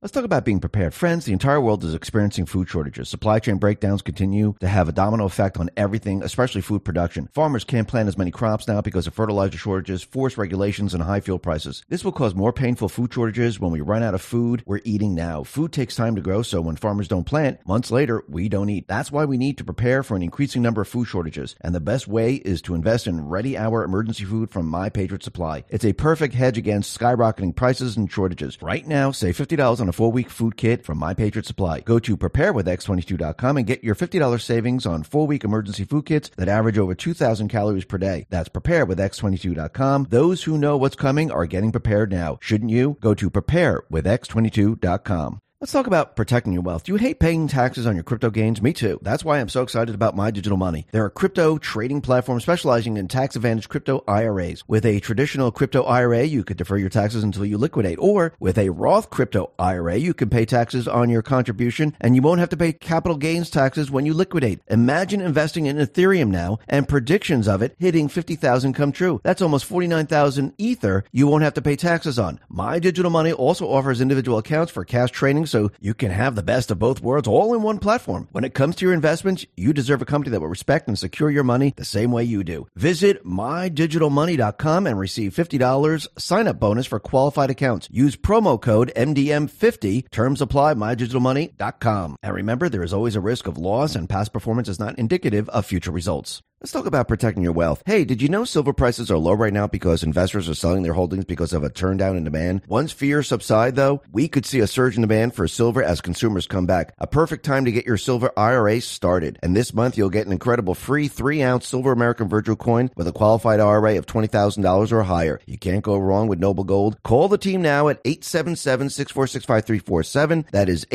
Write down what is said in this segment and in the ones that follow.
Let's talk about being prepared. Friends, the entire world is experiencing food shortages. Supply chain breakdowns continue to have a domino effect on everything, especially food production. Farmers can't plant as many crops now because of fertilizer shortages, forced regulations, and high fuel prices. This will cause more painful food shortages when we run out of food we're eating now. Food takes time to grow, so when farmers don't plant, months later, we don't eat. That's why we need to prepare for an increasing number of food shortages. And the best way is to invest in Ready Hour emergency food from My Patriot Supply. It's a perfect hedge against skyrocketing prices and shortages. Right now, save $50 on a 4-week food kit from My Patriot Supply. Go to preparewithx22.com and get your $50 savings on 4-week emergency food kits that average over 2,000 calories per day. That's preparewithx22.com. Those who know what's coming are getting prepared now. Shouldn't you? Go to preparewithx22.com. Let's talk about protecting your wealth. Do you hate paying taxes on your crypto gains? Me too. That's why I'm so excited about My Digital Money. They're a crypto trading platform specializing in tax-advantaged crypto IRAs. With a traditional crypto IRA, you could defer your taxes until you liquidate. Or with a Roth crypto IRA, you can pay taxes on your contribution and you won't have to pay capital gains taxes when you liquidate. Imagine investing in Ethereum now and predictions of it hitting 50,000 come true. That's almost 49,000 Ether you won't have to pay taxes on. My Digital Money also offers individual accounts for cash trading, so you can have the best of both worlds all in one platform. When it comes to your investments, you deserve a company that will respect and secure your money the same way you do. Visit mydigitalmoney.com and receive $50 sign-up bonus for qualified accounts. Use promo code MDM50. Terms apply. mydigitalmoney.com. And remember, there is always a risk of loss, and past performance is not indicative of future results. Let's talk about protecting your wealth. Hey, did you know silver prices are low right now because investors are selling their holdings because of a turn down in demand? Once fears subside, though, we could see a surge in demand for silver as consumers come back. A perfect time to get your silver IRA started. And this month, you'll get an incredible free 3-ounce silver American Virtual coin with a qualified IRA of $20,000 or higher. You can't go wrong with Noble Gold. Call the team now at 877-646-5347. That is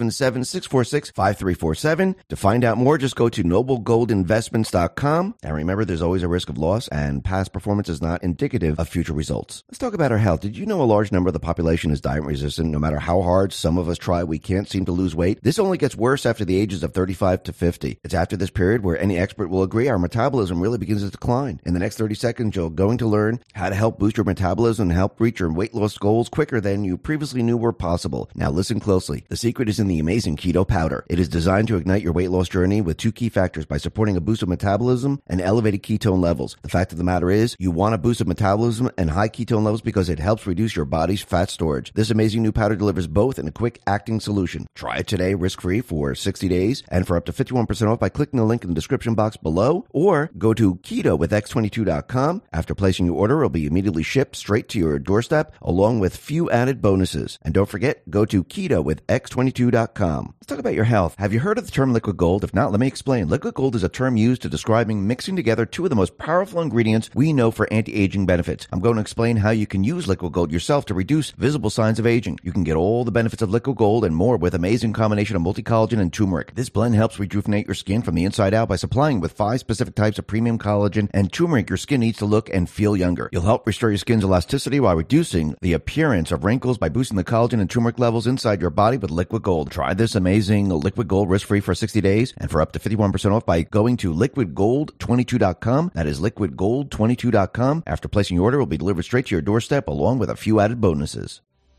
877-646-5347. To find out more, just go to noblegoldinvestments.com. And remember, there's always a risk of loss, and past performance is not indicative of future results. Let's talk about our health. Did you know a large number of the population is diet resistant? No matter how hard some of us try, we can't seem to lose weight. This only gets worse after the ages of 35 to 50. It's after this period where any expert will agree our metabolism really begins to decline. In the next 30 seconds, you're going to learn how to help boost your metabolism and help reach your weight loss goals quicker than you previously knew were possible. Now listen closely. The secret is in the amazing keto powder. It is designed to ignite your weight loss journey with 2 key factors by supporting a boost of metabolism and elevated ketone levels. The fact of the matter is, you want a boost of metabolism and high ketone levels because it helps reduce your body's fat storage. This amazing new powder delivers both in a quick-acting solution. Try it today risk-free for 60 days and for up to 51% off by clicking the link in the description box below, or go to ketowithx22.com. After placing your order, it will be immediately shipped straight to your doorstep along with few added bonuses. And don't forget, go to ketowithx22.com. Let's talk about your health. Have you heard of the term liquid gold? If not, let me explain. Liquid gold is a term used to describing mixing together 2 of the most powerful ingredients we know for anti-aging benefits. I'm going to explain how you can use liquid gold yourself to reduce visible signs of aging. You can get all the benefits of liquid gold and more with amazing combination of multi-collagen and turmeric. This blend helps rejuvenate your skin from the inside out by supplying with 5 specific types of premium collagen and turmeric your skin needs to look and feel younger. You'll help restore your skin's elasticity while reducing the appearance of wrinkles by boosting the collagen and turmeric levels inside your body with liquid gold. Try this amazing liquid gold risk-free for 60 days and for up to 51% off by going to liquidgold22.com. That is liquidgold22.com. After placing your order, it will be delivered straight to your doorstep along with a few added bonuses.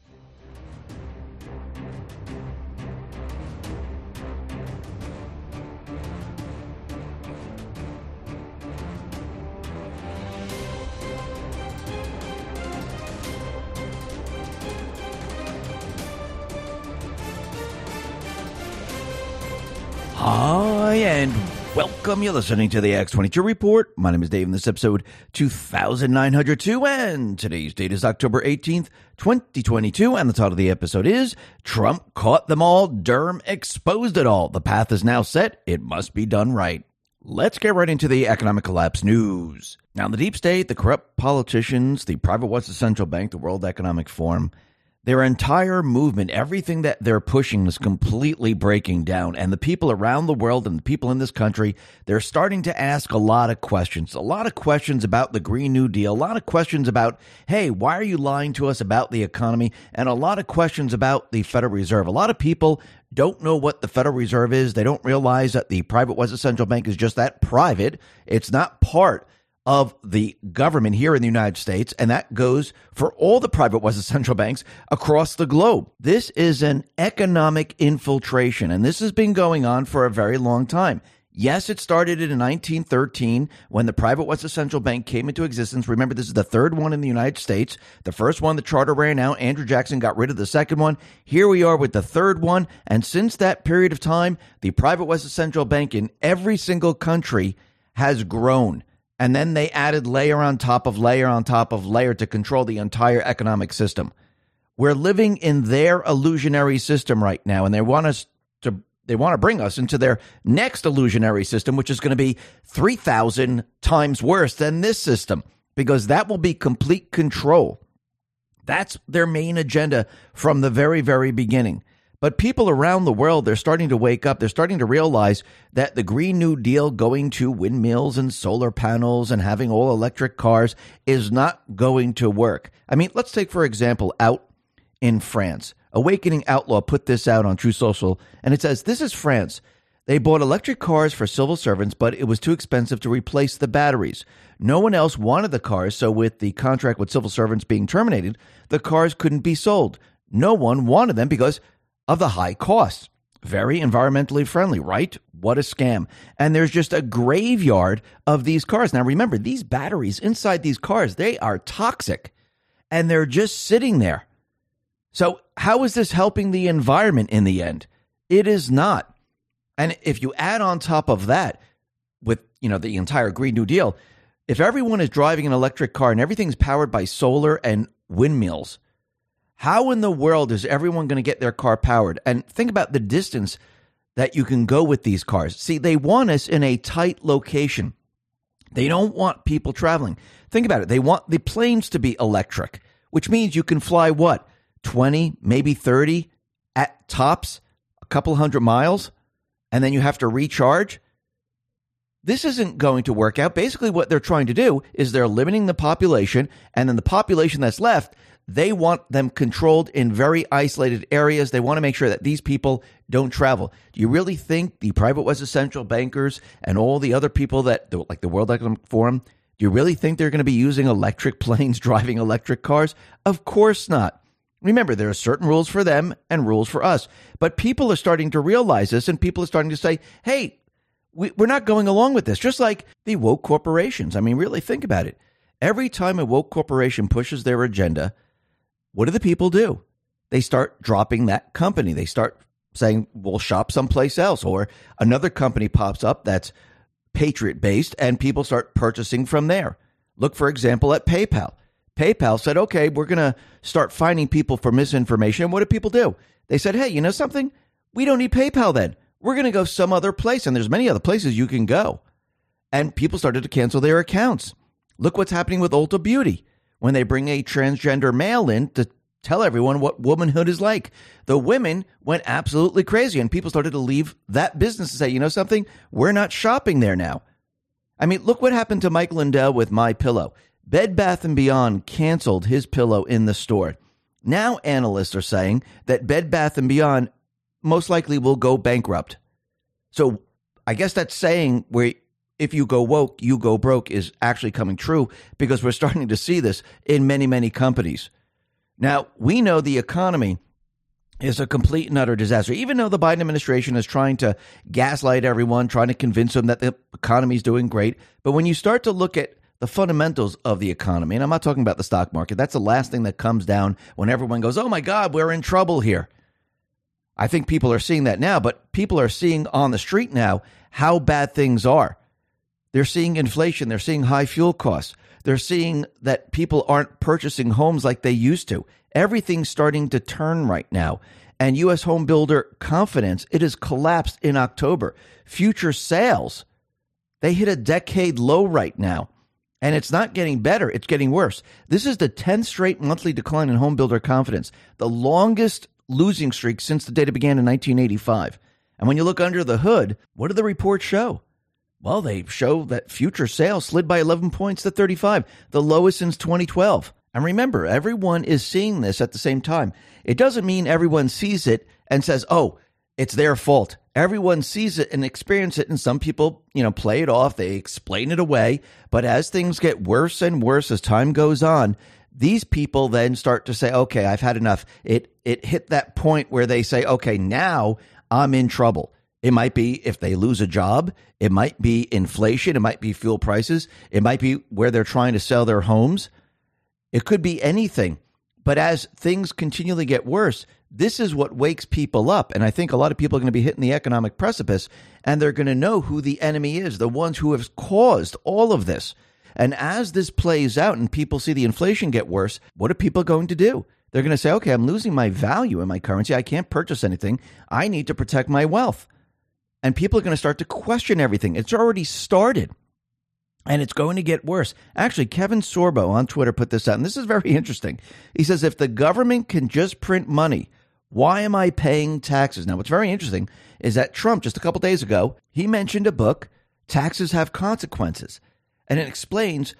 Hi, and welcome. You're listening to the X22 Report. My name is Dave, and this episode 2902, and today's date is October 18th, 2022, and the title of the episode is Trump Caught Them All, Durham Exposed It All. The path is now set. It must be done right. Let's get right into the economic collapse news. Now, the deep state, the corrupt politicians, the private Western Central Bank, the World Economic Forum, their entire movement, everything that they're pushing is completely breaking down. And the people around the world and the people in this country, they're starting to ask a lot of questions about the Green New Deal, a lot of questions about, hey, why are you lying to us about the economy? And a lot of questions about the Federal Reserve. A lot of people don't know what the Federal Reserve is. They don't realize that the private Western Central Bank is just that, private. It's not part of the government here in the United States, and that goes for all the private Western central banks across the globe. This is an economic infiltration, and this has been going on for a very long time. Yes, it started in 1913 when the private Western Central Bank came into existence. Remember, this is the third one in the United States. The first one, the charter ran out. Andrew Jackson got rid of the second one. Here we are with the third one. And since that period of time, the private Western Central Bank in every single country has grown. And then they added layer on top of layer on top of layer to control the entire economic system. We're living in their illusionary system right now, and they want to bring us into their next illusionary system, which is going to be 3,000 times worse than this system, because that will be complete control. That's their main agenda from the very, very beginning. But people around the world, they're starting to wake up. They're starting to realize that the Green New Deal, going to windmills and solar panels and having all electric cars, is not going to work. I mean, let's take, for example, out in France. Awakening Outlaw put this out on True Social, and it says, this is France. They bought electric cars for civil servants, but it was too expensive to replace the batteries. No one else wanted the cars, so with the contract with civil servants being terminated, the cars couldn't be sold. No one wanted them because of the high costs. Very environmentally friendly, right? What a scam. And there's just a graveyard of these cars. Now, remember, these batteries inside these cars, they are toxic, and they're just sitting there. So how is this helping the environment in the end? It is not. And if you add on top of that with, the entire Green New Deal, if everyone is driving an electric car and everything's powered by solar and windmills, how in the world is everyone going to get their car powered? And think about the distance that you can go with these cars. See, they want us in a tight location. They don't want people traveling. Think about it. They want the planes to be electric, which means you can fly what? 20, maybe 30 at tops, a couple hundred miles, and then you have to recharge. This isn't going to work out. Basically, what they're trying to do is they're limiting the population, and then the population that's left, they want them controlled in very isolated areas. They want to make sure that these people don't travel. Do you really think the private Western central bankers and all the other people like the World Economic Forum, do you really think they're going to be using electric planes, driving electric cars? Of course not. Remember, there are certain rules for them and rules for us. But people are starting to realize this, and people are starting to say, hey, we're not going along with this. Just like the woke corporations. I mean, really think about it. Every time a woke corporation pushes their agenda, what do the people do? They start dropping that company. They start saying, we'll shop someplace else. Or another company pops up that's patriot-based, and people start purchasing from there. Look, for example, at PayPal. PayPal said, okay, we're going to start finding people for misinformation. And what did people do? They said, hey, you know something? We don't need PayPal then. We're going to go some other place. And there's many other places you can go. And people started to cancel their accounts. Look what's happening with Ulta Beauty. When they bring a transgender male in to tell everyone what womanhood is like, the women went absolutely crazy. And people started to leave that business and say, you know something? We're not shopping there now. I mean, look what happened to Mike Lindell with MyPillow. Bed Bath & Beyond canceled his pillow in the store. Now analysts are saying that Bed Bath & Beyond most likely will go bankrupt. So I guess that's saying where if you go woke, you go broke is actually coming true, because we're starting to see this in many, many companies. Now, we know the economy is a complete and utter disaster, even though the Biden administration is trying to gaslight everyone, trying to convince them that the economy is doing great. But when you start to look at the fundamentals of the economy, and I'm not talking about the stock market, that's the last thing that comes down when everyone goes, oh my God, we're in trouble here. I think people are seeing that now, but people are seeing on the street now how bad things are. They're seeing inflation. They're seeing high fuel costs. They're seeing that people aren't purchasing homes like they used to. Everything's starting to turn right now. And U.S. home builder confidence, it has collapsed in October. Future sales, they hit a decade low right now. And it's not getting better. It's getting worse. This is the 10th straight monthly decline in home builder confidence, the longest losing streak since the data began in 1985. And when you look under the hood, what do the reports show? Well, they show that future sales slid by 11 points to 35, the lowest since 2012. And remember, everyone is seeing this at the same time. It doesn't mean everyone sees it and says, oh, it's their fault. Everyone sees it and experience it, and some people, play it off. They explain it away. But as things get worse and worse as time goes on, these people then start to say, okay, I've had enough. It hit that point where they say, okay, now I'm in trouble. It might be if they lose a job. It might be inflation. It might be fuel prices. It might be where they're trying to sell their homes. It could be anything. But as things continually get worse, this is what wakes people up. And I think a lot of people are going to be hitting the economic precipice, and they're going to know who the enemy is, the ones who have caused all of this. And as this plays out and people see the inflation get worse, what are people going to do? They're going to say, okay, I'm losing my value in my currency. I can't purchase anything. I need to protect my wealth. And people are going to start to question everything. It's already started. And it's going to get worse. Actually, Kevin Sorbo on Twitter put this out, and this is very interesting. He says, if the government can just print money, why am I paying taxes? Now, what's very interesting is that Trump, just a couple days ago, he mentioned a book, Taxes Have Consequences. And it explains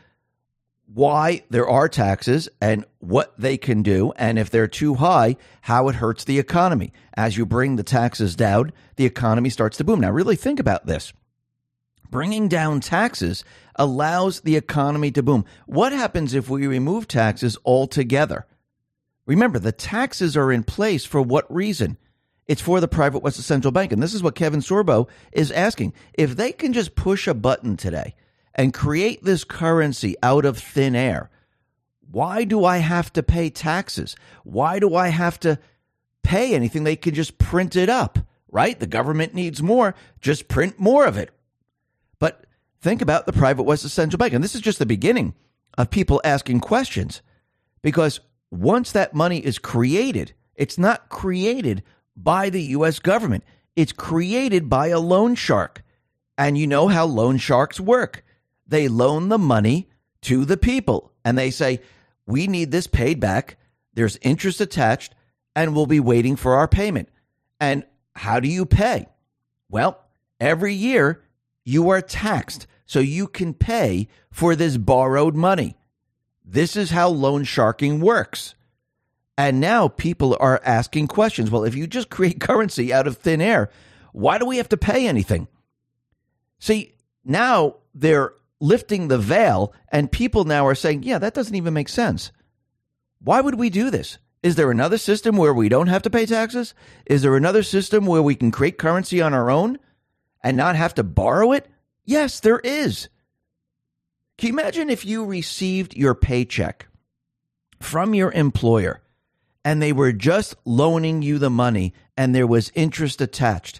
why there are taxes and what they can do. And if they're too high, how it hurts the economy. As you bring the taxes down, the economy starts to boom. Now, really think about this. Bringing down taxes allows the economy to boom. What happens if we remove taxes altogether? Remember, the taxes are in place for what reason? It's for the private West Central Bank. And this is what Kevin Sorbo is asking. If they can just push a button today and create this currency out of thin air, why do I have to pay taxes? Why do I have to pay anything? They can just print it up, right? The government needs more. Just print more of it. But think about the private West Central Bank. And this is just the beginning of people asking questions. Because once that money is created, it's not created by the U.S. government. It's created by a loan shark. And you know how loan sharks work. They loan the money to the people. And they say, we need this paid back. There's interest attached. And we'll be waiting for our payment. And how do you pay? Well, every year you are taxed so you can pay for this borrowed money. This is how loan sharking works. And now people are asking questions. Well, if you just create currency out of thin air, why do we have to pay anything? See, now they're lifting the veil and people now are saying, yeah, that doesn't even make sense. Why would we do this? Is there another system where we don't have to pay taxes? Is there another system where we can create currency on our own and not have to borrow it? Yes, there is. Can you imagine if you received your paycheck from your employer and they were just loaning you the money and there was interest attached?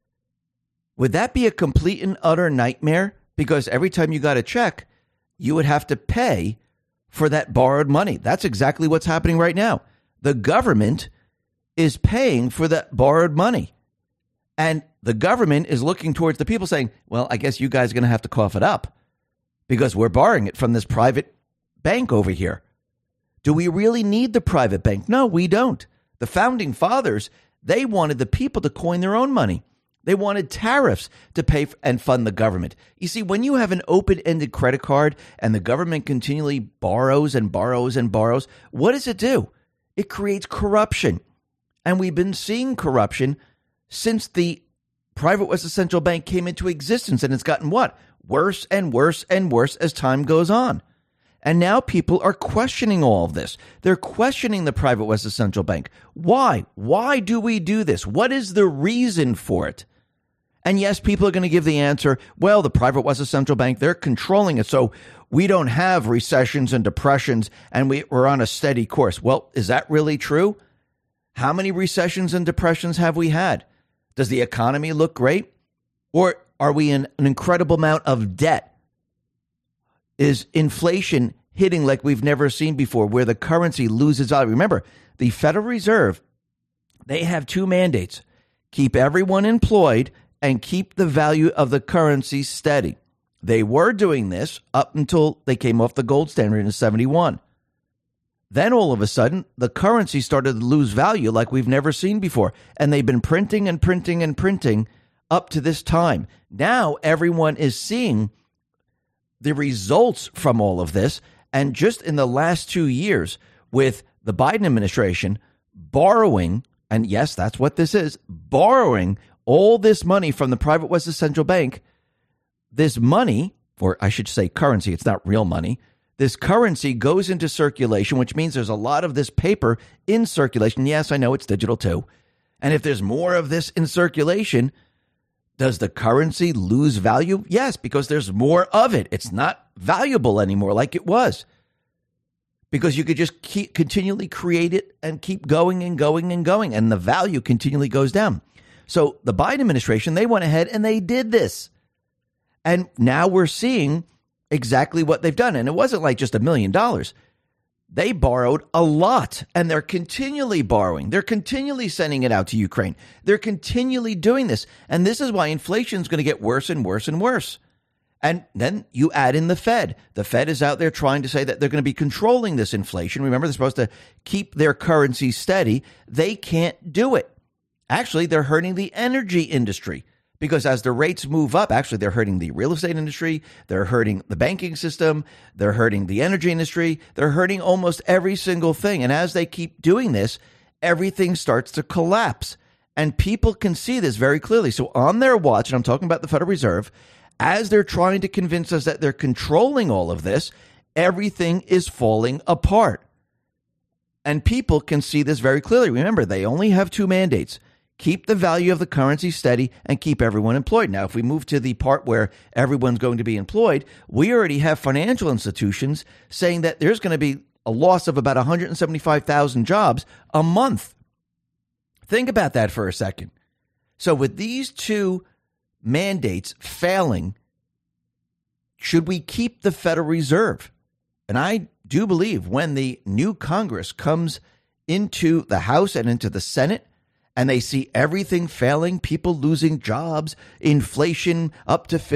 Would that be a complete and utter nightmare? Because every time you got a check, you would have to pay for that borrowed money. That's exactly what's happening right now. The government is paying for that borrowed money. And the government is looking towards the people saying, well, I guess you guys are going to have to cough it up because we're borrowing it from this private bank over here. Do we really need the private bank? No, we don't. The founding fathers, they wanted the people to coin their own money. They wanted tariffs to pay and fund the government. You see, when you have an open-ended credit card and the government continually borrows and borrows and borrows, what does it do? It creates corruption. And we've been seeing corruption since the private West Central Bank came into existence. And it's gotten what? Worse and worse and worse as time goes on. And now people are questioning all of this. They're questioning the private West Central Bank. Why? Why do we do this? What is the reason for it? And yes, people are going to give the answer, well, the private West Central Bank, they're controlling it. So we don't have recessions and depressions and we're on a steady course. Well, is that really true? How many recessions and depressions have we had? Does the economy look great? Or are we in an incredible amount of debt? Is inflation hitting like we've never seen before, where the currency loses value? Remember, the Federal Reserve, they have two mandates: keep everyone employed and keep the value of the currency steady. They were doing this up until they came off the gold standard in 1971. Then all of a sudden, the currency started to lose value like we've never seen before. And they've been printing and printing and printing up to this time. Now everyone is seeing the results from all of this. And just in the last 2 years, with the Biden administration borrowing, and yes, that's what this is, borrowing all this money from the private West Central Bank, this money, or I should say currency, it's not real money, this currency goes into circulation, which means there's a lot of this paper in circulation. Yes, I know it's digital too. And if there's more of this in circulation, does the currency lose value? Yes, because there's more of it. It's not valuable anymore like it was. Because you could just continually create it and keep going and going and going, and the value continually goes down. So the Biden administration, they went ahead and they did this. And now we're seeing exactly what they've done. And it wasn't like just $1 million. They borrowed a lot, and they're continually borrowing. They're continually sending it out to Ukraine. They're continually doing this. And this is why inflation is going to get worse and worse and worse. And then you add in the Fed. The Fed is out there trying to say that they're going to be controlling this inflation. Remember, they're supposed to keep their currency steady. They can't do it. Actually, they're hurting the energy industry. Because as the rates move up, actually, they're hurting the real estate industry. They're hurting the banking system. They're hurting the energy industry. They're hurting almost every single thing. And as they keep doing this, everything starts to collapse. And people can see this very clearly. So on their watch, and I'm talking about the Federal Reserve, as they're trying to convince us that they're controlling all of this, everything is falling apart. And people can see this very clearly. Remember, they only have two mandates. Keep the value of the currency steady and keep everyone employed. Now, if we move to the part where everyone's going to be employed, we already have financial institutions saying that there's going to be a loss of about 175,000 jobs a month. Think about that for a second. So with these two mandates failing, should we keep the Federal Reserve? And I do believe when the new Congress comes into the House and into the Senate, and they see everything failing, people losing jobs, inflation up to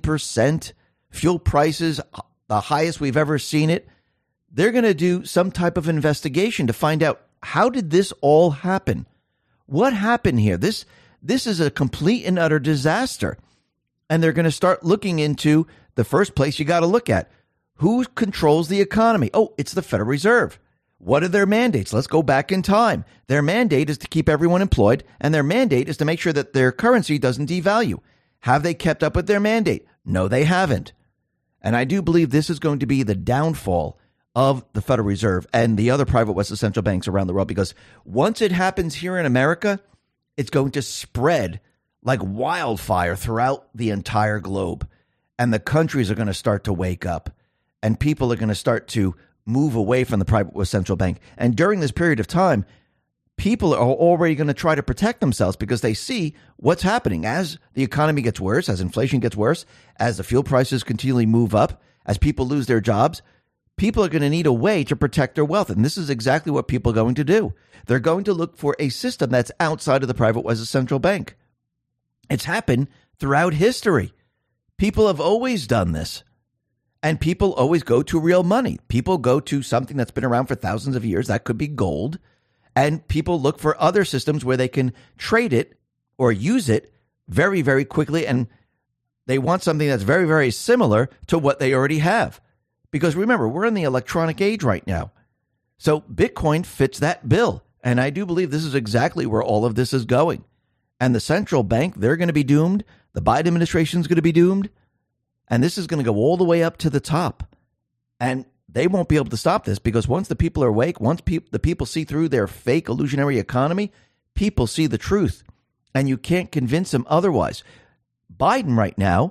15%, fuel prices the highest we've ever seen it, they're going to do some type of investigation to find out, how did this all happen? What happened here? This is a complete and utter disaster. And they're going to start looking into the first place you got to look at. Who controls the economy? Oh, it's the Federal Reserve. What are their mandates? Let's go back in time. Their mandate is to keep everyone employed, and their mandate is to make sure that their currency doesn't devalue. Have they kept up with their mandate? No, they haven't. And I do believe this is going to be the downfall of the Federal Reserve and the other private West central banks around the world, because once it happens here in America, it's going to spread like wildfire throughout the entire globe. And the countries are going to start to wake up, and people are going to start to move away from the private West central bank. And during this period of time, people are already going to try to protect themselves because they see what's happening. As the economy gets worse, as inflation gets worse, as the fuel prices continually move up, as people lose their jobs, people are going to need a way to protect their wealth. And this is exactly what people are going to do. They're going to look for a system that's outside of the private West central bank. It's happened throughout history. People have always done this. And people always go to real money. People go to something that's been around for thousands of years. That could be gold. And people look for other systems where they can trade it or use it very, very quickly. And they want something that's very, very similar to what they already have. Because remember, we're in the electronic age right now. So Bitcoin fits that bill. And I do believe this is exactly where all of this is going. And the central bank, they're going to be doomed. The Biden administration is going to be doomed. And this is going to go all the way up to the top. And they won't be able to stop this, because once the people are awake, once the people see through their fake illusionary economy, people see the truth. And you can't convince them otherwise. Biden right now,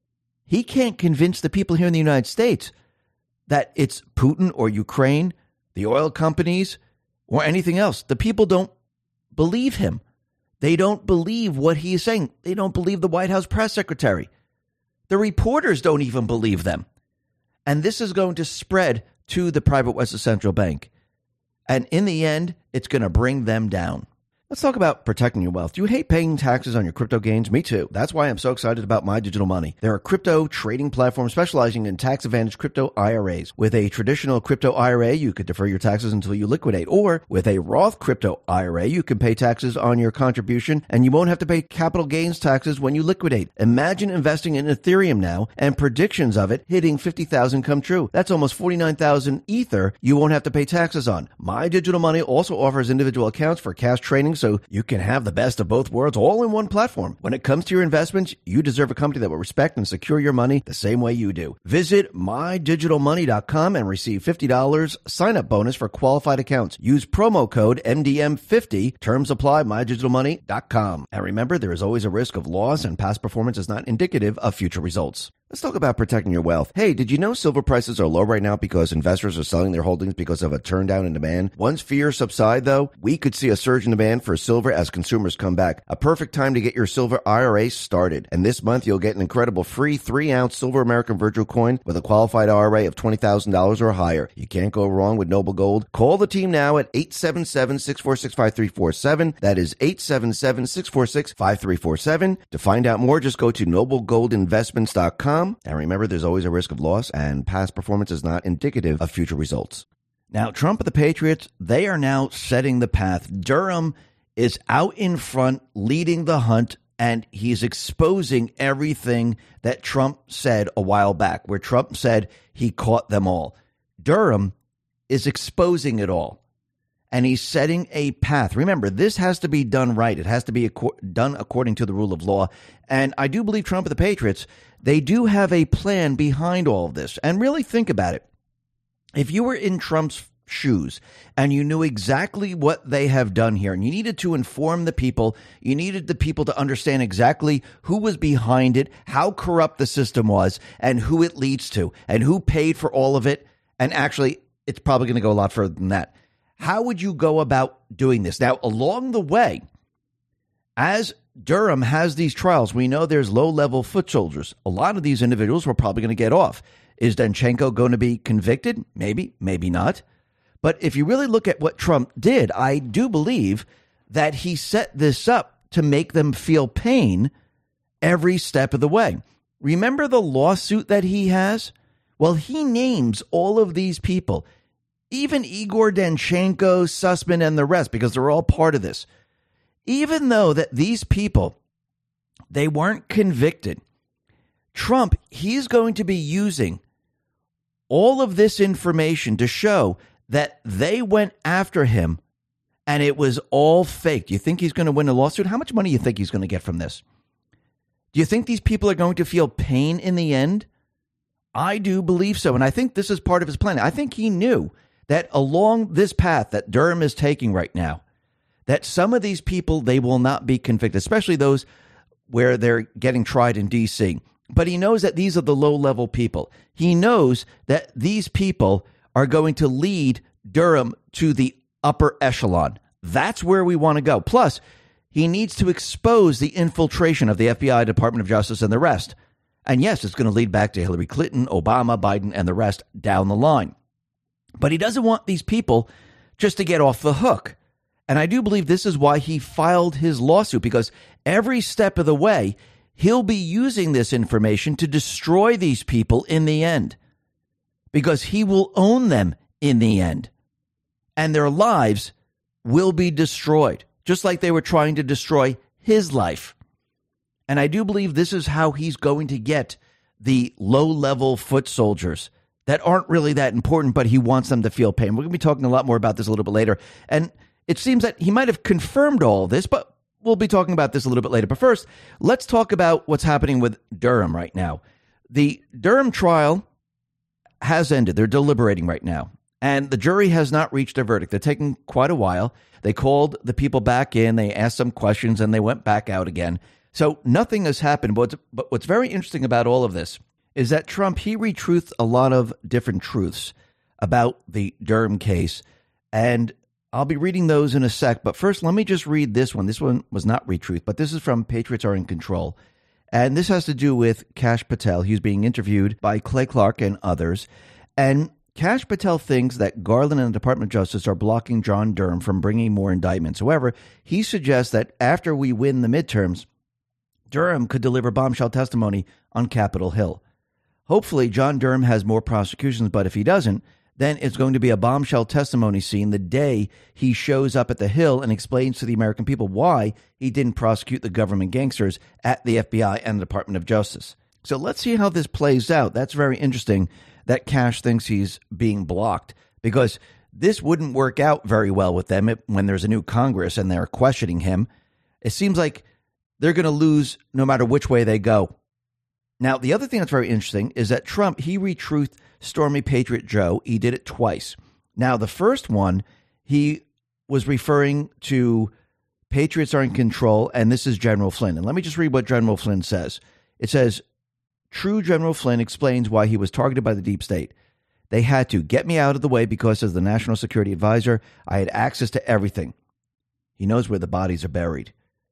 he can't convince the people here in the United States that it's Putin or Ukraine, the oil companies, or anything else. The people don't believe him. They don't believe what he is saying. They don't believe the White House press secretary. The reporters don't even believe them. And this is going to spread to the private West central bank. And in the end, it's going to bring them down. Let's talk about protecting your wealth. Do you hate paying taxes on your crypto gains? Me too. That's why I'm so excited about My Digital Money. They're a crypto trading platform specializing in tax-advantaged crypto IRAs. With a traditional crypto IRA, you could defer your taxes until you liquidate. Or with a Roth crypto IRA, you can pay taxes on your contribution, and you won't have to pay capital gains taxes when you liquidate. Imagine investing in Ethereum now and predictions of it hitting 50,000 come true. That's almost 49,000 Ether you won't have to pay taxes on. My Digital Money also offers individual accounts for cash trading things so you can have the best of both worlds all in one platform. When it comes to your investments, you deserve a company that will respect and secure your money the same way you do. Visit mydigitalmoney.com and receive $50 sign-up bonus for qualified accounts. Use promo code MDM50. Terms apply. mydigitalmoney.com. And remember, there is always a risk of loss, and past performance is not indicative of future results. Let's talk about protecting your wealth. Hey, did you know silver prices are low right now because investors are selling their holdings because of a turndown in demand? Once fears subside, though, we could see a surge in demand for silver as consumers come back. A perfect time to get your silver IRA started. And this month, you'll get an incredible free 3-ounce silver American Virtual coin with a qualified IRA of $20,000 or higher. You can't go wrong with Noble Gold. Call the team now at 877-646-5347. That is 877-646-5347. To find out more, just go to noblegoldinvestments.com. And remember, there's always a risk of loss, and past performance is not indicative of future results. Now, Trump and the Patriots, they are now setting the path. Durham is out in front, leading the hunt, and he's exposing everything that Trump said a while back, where Trump said he caught them all. Durham is exposing it all, and he's setting a path. Remember, this has to be done right. It has to be done according to the rule of law. And I do believe Trump and the Patriots, they do have a plan behind all of this. And really think about it. If you were in Trump's shoes and you knew exactly what they have done here, and you needed to inform the people, you needed the people to understand exactly who was behind it, how corrupt the system was, and who it leads to, and who paid for all of it. And actually, it's probably going to go a lot further than that. How would you go about doing this? Now, along the way, as Durham has these trials, we know there's low-level foot soldiers. A lot of these individuals were probably going to get off. Is Danchenko going to be convicted? Maybe, maybe not. But if you really look at what Trump did, I do believe that he set this up to make them feel pain every step of the way. Remember the lawsuit that he has? Well, he names all of these people, even Igor Danchenko, Sussman, and the rest, because they're all part of this. Even though that these people, they weren't convicted, Trump, he's going to be using all of this information to show that they went after him and it was all fake. Do you think he's going to win a lawsuit? How much money do you think he's going to get from this? Do you think these people are going to feel pain in the end? I do believe so. And I think this is part of his plan. I think he knew that along this path that Durham is taking right now, that some of these people, they will not be convicted, especially those where they're getting tried in D.C. But he knows that these are the low-level people. He knows that these people are going to lead Durham to the upper echelon. That's where we want to go. Plus, he needs to expose the infiltration of the FBI, Department of Justice, and the rest. And yes, it's going to lead back to Hillary Clinton, Obama, Biden, and the rest down the line. But he doesn't want these people just to get off the hook. And I do believe this is why he filed his lawsuit, because every step of the way, he'll be using this information to destroy these people in the end, because he will own them in the end, and their lives will be destroyed, just like they were trying to destroy his life. And I do believe this is how he's going to get the low-level foot soldiers that aren't really that important, but he wants them to feel pain. We're going to be talking a lot more about this a little bit later. And it seems that he might have confirmed all this, but we'll be talking about this a little bit later. But first, let's talk about what's happening with Durham right now. The Durham trial has ended. They're deliberating right now. And the jury has not reached a verdict. They're taking quite a while. They called the people back in. They asked some questions, and they went back out again. So nothing has happened. But what's very interesting about all of this is that Trump, he retruthed a lot of different truths about the Durham case. And I'll be reading those in a sec, but first, let me just read this one. This one was not retruth, but this is from Patriots Are in Control. And this has to do with Kash Patel. He's being interviewed by Clay Clark and others. And Kash Patel thinks that Garland and the Department of Justice are blocking John Durham from bringing more indictments. However, he suggests that after we win the midterms, Durham could deliver bombshell testimony on Capitol Hill. Hopefully, John Durham has more prosecutions, but if he doesn't, then it's going to be a bombshell testimony scene the day he shows up at the Hill and explains to the American people why he didn't prosecute the government gangsters at the FBI and the Department of Justice. So let's see how this plays out. That's very interesting that Kash thinks he's being blocked, because this wouldn't work out very well with them when there's a new Congress and they're questioning him. It seems like they're going to lose no matter which way they go. Now, the other thing that's very interesting is that Trump, he retruthed Stormy Patriot Joe. He did it twice. Now, the first one, he was referring to Patriots are in control, and this is General Flynn. And let me just read what General Flynn says. It says, True General Flynn explains why he was targeted by the deep state. They had to get me out of the way because as the National Security Advisor, I had access to everything. He knows where the bodies are buried.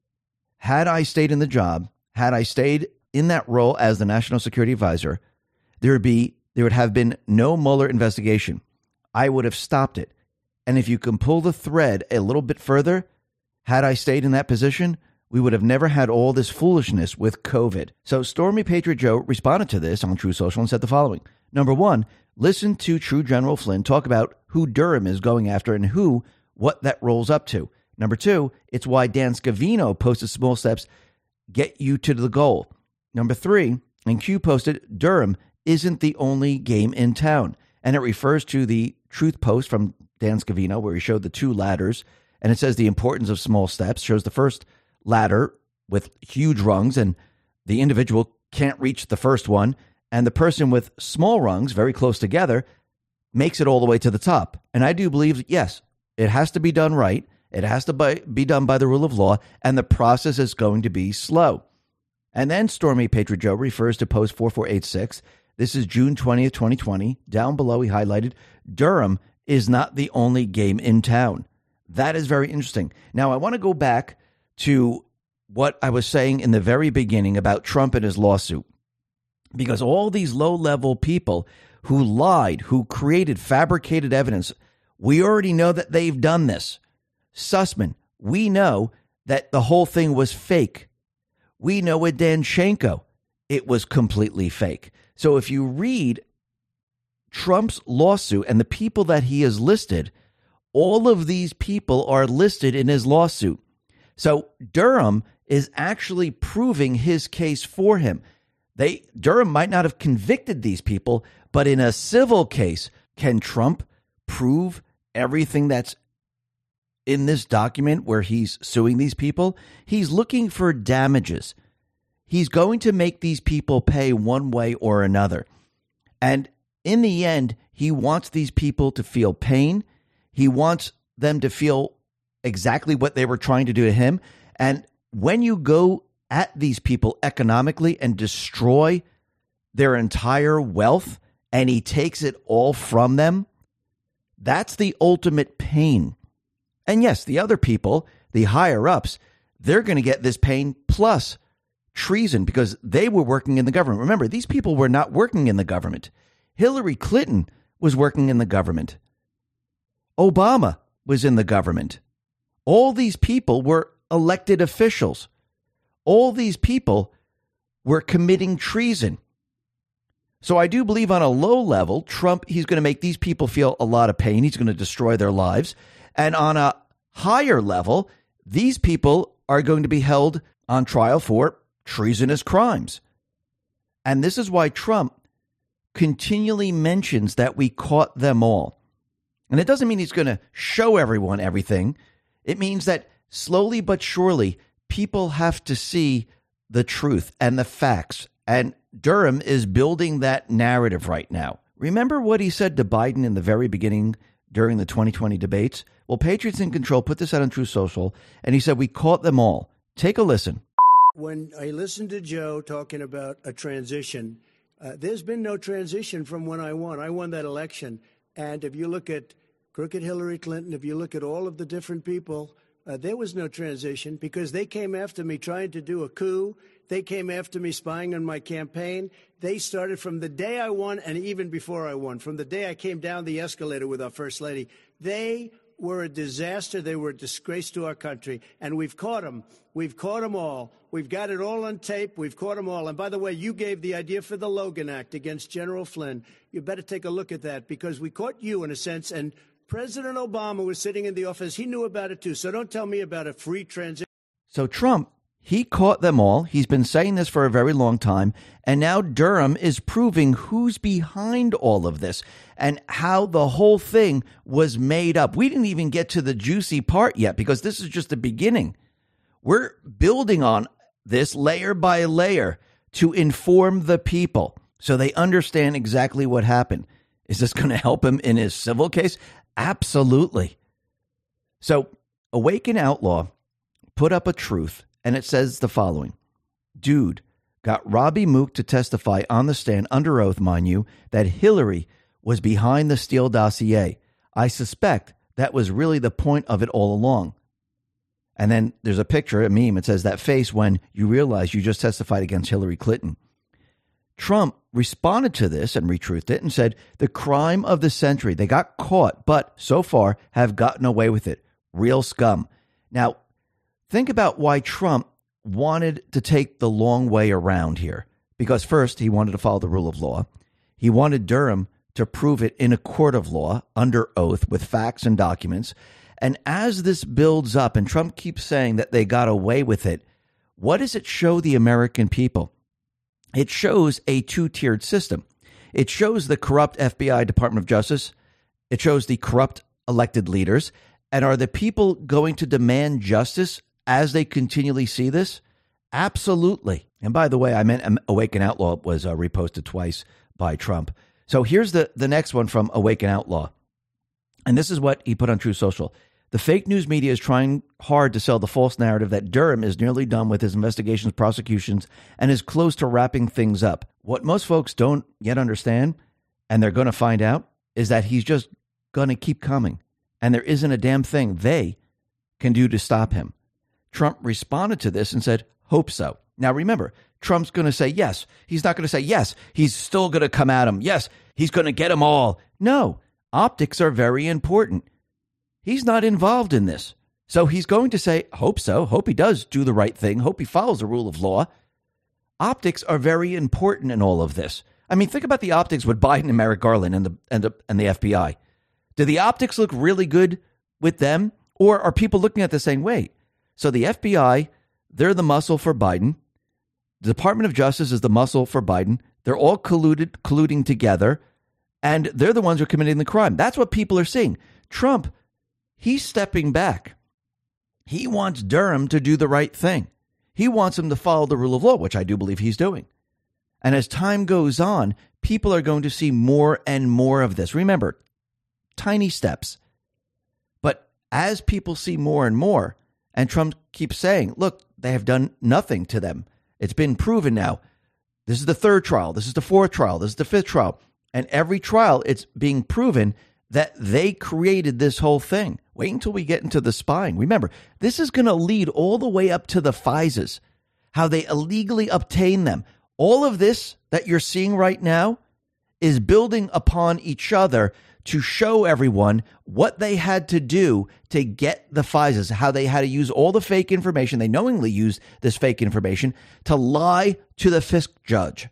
Had I stayed in the job, had I stayed in that role as the National Security Advisor, there would have been no Mueller investigation. I would have stopped it. And if you can pull the thread a little bit further, had I stayed in that position, we would have never had all this foolishness with COVID. So Stormy Patriot Joe responded to this on True Social and said the following. Number one, listen to True General Flynn talk about who Durham is going after and what that rolls up to. Number two, it's why Dan Scavino posted small steps get you to the goal. Number three, and Q posted, Durham isn't the only game in town. And it refers to the truth post from Dan Scavino where he showed the two ladders. And it says the importance of small steps, shows the first ladder with huge rungs and the individual can't reach the first one. And the person with small rungs, very close together, makes it all the way to the top. And I do believe, yes, it has to be done right. It has to be done by the rule of law. And the process is going to be slow. And then Stormy Patriot Joe refers to post 4486. This is June 20th, 2020. Down below, he highlighted, Durham is not the only game in town. That is very interesting. Now, I want to go back to what I was saying in the very beginning about Trump and his lawsuit. Because all these low-level people who lied, who created fabricated evidence, we already know that they've done this. Sussman, we know that the whole thing was fake. We know with Danchenko, it was completely fake. So if you read Trump's lawsuit and the people that he has listed, all of these people are listed in his lawsuit. So Durham is actually proving his case for him. Durham might not have convicted these people, but in a civil case, can Trump prove everything that's in this document where he's suing these people? He's looking for damages. He's going to make these people pay one way or another. And in the end, he wants these people to feel pain. He wants them to feel exactly what they were trying to do to him. And when you go at these people economically and destroy their entire wealth, and he takes it all from them, that's the ultimate pain. And yes, the other people, the higher ups, they're going to get this pain plus treason because they were working in the government. Remember, these people were not working in the government. Hillary Clinton was working in the government. Obama was in the government. All these people were elected officials. All these people were committing treason. So I do believe on a low level, Trump, he's going to make these people feel a lot of pain. He's going to destroy their lives. And on a higher level, these people are going to be held on trial for treasonous crimes. And this is why Trump continually mentions that we caught them all. And it doesn't mean he's going to show everyone everything. It means that slowly but surely, people have to see the truth and the facts. And Durham is building that narrative right now. Remember what he said to Biden in the very beginning during the 2020 debates? Well, Patriots in Control put this out on True Social, and he said, we caught them all. Take a listen. When I listened to Joe talking about a transition, there's been no transition from when I won. I won that election. And if you look at crooked Hillary Clinton, if you look at all of the different people, there was no transition because they came after me trying to do a coup. They came after me spying on my campaign. They started from the day I won and even before I won, from the day I came down the escalator with our First Lady. They were a disaster. They were a disgrace to our country. And we've caught them. We've caught them all. We've got it all on tape. We've caught them all. And by the way, you gave the idea for the Logan Act against General Flynn. You better take a look at that because we caught you in a sense. And President Obama was sitting in the office. He knew about it, too. So don't tell me about a free transition. So Trump, He caught them all. He's been saying this for a very long time. And now Durham is proving who's behind all of this and how the whole thing was made up. We didn't even get to the juicy part yet because this is just the beginning. We're building on this layer by layer to inform the people so they understand exactly what happened. Is this going to help him in his civil case? Absolutely. So Awaken Outlaw put up a truth, and it says the following. Dude got Robbie Mook to testify on the stand under oath, mind you, that Hillary was behind the Steele dossier. I suspect that was really the point of it all along. And then there's a picture, a meme. It says that face when you realize you just testified against Hillary Clinton. Trump responded to this and retruthed it and said, the crime of the century. They got caught, but so far have gotten away with it. Real scum. Now, think about why Trump wanted to take the long way around here. Because first, he wanted to follow the rule of law. He wanted Durham to prove it in a court of law under oath with facts and documents. And as this builds up and Trump keeps saying that they got away with it, what does it show the American people? It shows a two-tiered system. It shows the corrupt FBI, Department of Justice. It shows the corrupt elected leaders. And are the people going to demand justice as they continually see this? Absolutely. And by the way, I meant Awaken Outlaw was reposted twice by Trump. So here's the next one from Awaken Outlaw. And this is what he put on Truth Social. The fake news media is trying hard to sell the false narrative that Durham is nearly done with his investigations, prosecutions, and is close to wrapping things up. What most folks don't yet understand, and they're going to find out, is that he's just going to keep coming. And there isn't a damn thing they can do to stop him. Trump responded to this and said, hope so. Now, remember, Trump's going to say yes. He's not going to say yes. He's still going to come at him. Yes, he's going to get them all. No, optics are very important. He's not involved in this. So he's going to say, hope so. Hope he does do the right thing. Hope he follows the rule of law. Optics are very important in all of this. I mean, think about the optics with Biden and Merrick Garland and the FBI. Do the optics look really good with them? Or are people looking at the same way? So the FBI, they're the muscle for Biden. The Department of Justice is the muscle for Biden. They're all colluding together. And they're the ones who are committing the crime. That's what people are seeing. Trump, he's stepping back. He wants Durham to do the right thing. He wants him to follow the rule of law, which I do believe he's doing. And as time goes on, people are going to see more and more of this. Remember, tiny steps. But as people see more and more, and Trump keeps saying, look, they have done nothing to them. It's been proven now. This is the third trial. This is the fourth trial. This is the fifth trial. And every trial, it's being proven that they created this whole thing. Wait until we get into the spying. Remember, this is going to lead all the way up to the FISAs, how they illegally obtain them. All of this that you're seeing right now is building upon each other to show everyone what they had to do to get the FISAs, how they had to use all the fake information. They knowingly used this fake information to lie to the FISC judge.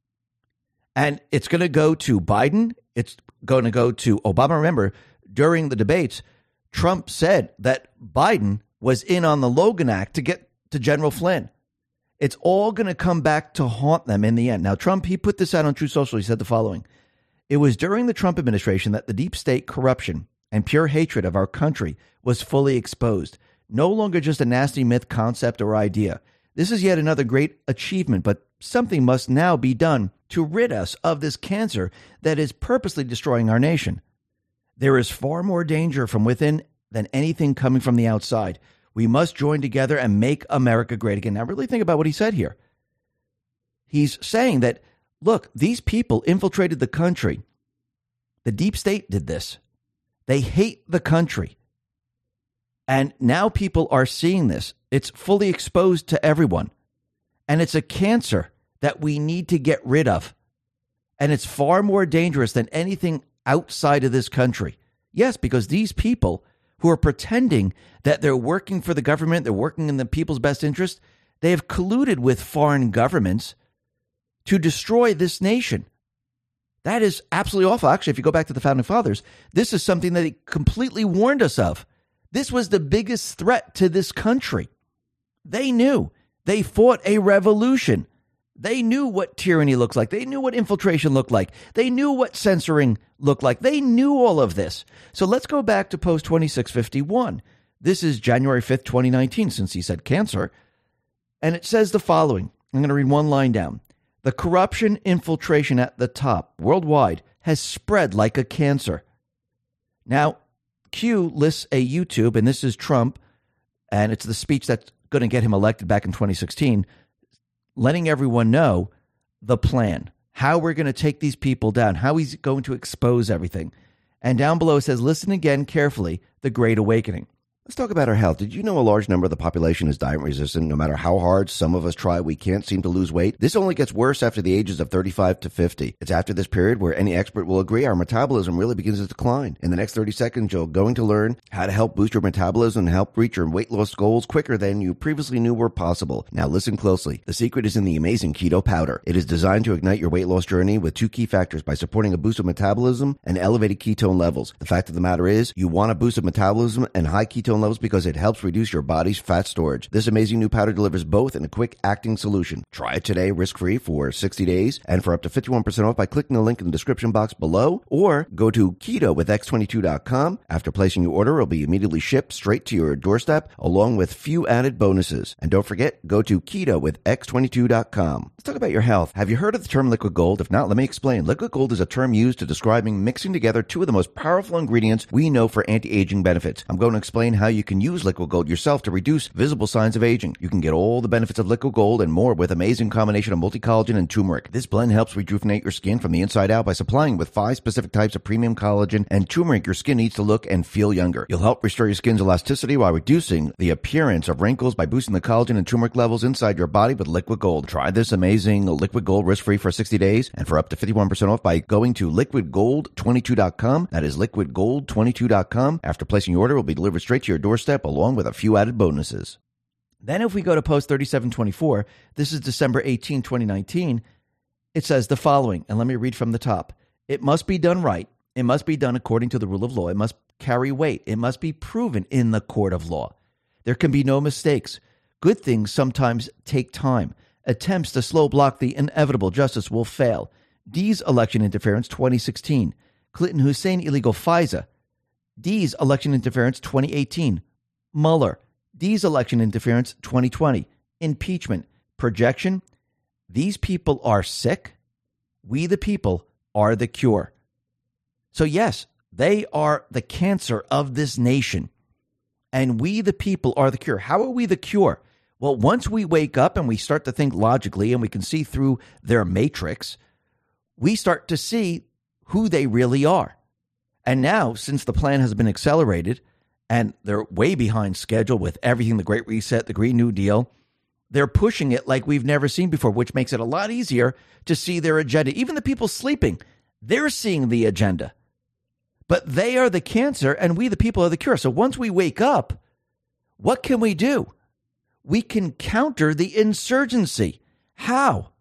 And it's going to go to Biden. It's going to go to Obama. Remember, during the debates, Trump said that Biden was in on the Logan Act to get to General Flynn. It's all going to come back to haunt them in the end. Now, Trump, he put this out on Truth Social. He said the following. It was during the Trump administration that the deep state corruption and pure hatred of our country was fully exposed. No longer just a nasty myth, concept, or idea. This is yet another great achievement, but something must now be done to rid us of this cancer that is purposely destroying our nation. There is far more danger from within than anything coming from the outside. We must join together and make America great again. Now, really think about what he said here. He's saying that, look, these people infiltrated the country. The deep state did this. They hate the country. And now people are seeing this. It's fully exposed to everyone. And it's a cancer that we need to get rid of. And it's far more dangerous than anything outside of this country. Yes, because these people who are pretending that they're working for the government, they're working in the people's best interest, they have colluded with foreign governments to destroy this nation. That is absolutely awful. Actually, if you go back to the Founding Fathers, this is something that he completely warned us of. This was the biggest threat to this country. They knew They fought a revolution. They knew what tyranny looks like. They knew what infiltration looked like. They knew what censoring looked like. They knew all of this. So let's go back to Post 2651. This is January 5th, 2019, since he said cancer. And it says the following. I'm going to read one line down. The corruption infiltration at the top worldwide has spread like a cancer. Now, Q lists a YouTube, and this is Trump, and it's the speech that's going to get him elected back in 2016, letting everyone know the plan, how we're going to take these people down, how he's going to expose everything. And down below it says, listen again carefully, the Great Awakening. Let's talk about our health. Did you know a large number of the population is diet resistant? No matter how hard some of us try, we can't seem to lose weight. This only gets worse after the ages of 35 to 50. It's after this period where any expert will agree our metabolism really begins to decline. In the next 30 seconds, you're going to learn how to help boost your metabolism and help reach your weight loss goals quicker than you previously knew were possible. Now listen closely. The secret is in the amazing keto powder. It is designed to ignite your weight loss journey with 2 key factors by supporting a boost of metabolism and elevated ketone levels. The fact of the matter is, you want a boost of metabolism and high ketone levels because it helps reduce your body's fat storage. This amazing new powder delivers both in a quick-acting solution. Try it today risk-free for 60 days and for up to 51% off by clicking the link in the description box below, or go to ketowithx22.com. After placing your order, it will be immediately shipped straight to your doorstep along with few added bonuses. And don't forget, go to ketowithx22.com. Let's talk about your health. Have you heard of the term liquid gold? If not, let me explain. Liquid gold is a term used to describing mixing together 2 of the most powerful ingredients we know for anti-aging benefits. I'm going to explain how you can use liquid gold yourself to reduce visible signs of aging. You can get all the benefits of liquid gold and more with amazing combination of multi-collagen and turmeric. This blend helps rejuvenate your skin from the inside out by supplying with 5 specific types of premium collagen and turmeric your skin needs to look and feel younger. You'll help restore your skin's elasticity while reducing the appearance of wrinkles by boosting the collagen and turmeric levels inside your body with liquid gold. Try this amazing liquid gold risk-free for 60 days and for up to 51% off by going to liquidgold22.com. That is liquidgold22.com. After placing your order, it will be delivered straight to your doorstep along with a few added bonuses. Then if we go to Post 3724, this is December 18, 2019, it says the following, and let me read from the top. It must be done right. It must be done according to the rule of law. It must carry weight. It must be proven in the court of law. There can be no mistakes. Good things sometimes take time. Attempts to slow block the inevitable justice will fail. D's election interference 2016. Clinton Hussein illegal FISA. D's election interference 2018. Mueller. D's election interference 2020. Impeachment. Projection. These people are sick. We the people are the cure. So yes, they are the cancer of this nation. And we the people are the cure. How are we the cure? Well, once we wake up and we start to think logically and we can see through their matrix, we start to see who they really are. And now, since the plan has been accelerated and they're way behind schedule with everything, the Great Reset, the Green New Deal, they're pushing it like we've never seen before, which makes it a lot easier to see their agenda. Even the people sleeping, they're seeing the agenda. But they are the cancer and we the people are the cure. So once we wake up, what can we do? We can counter the insurgency. How?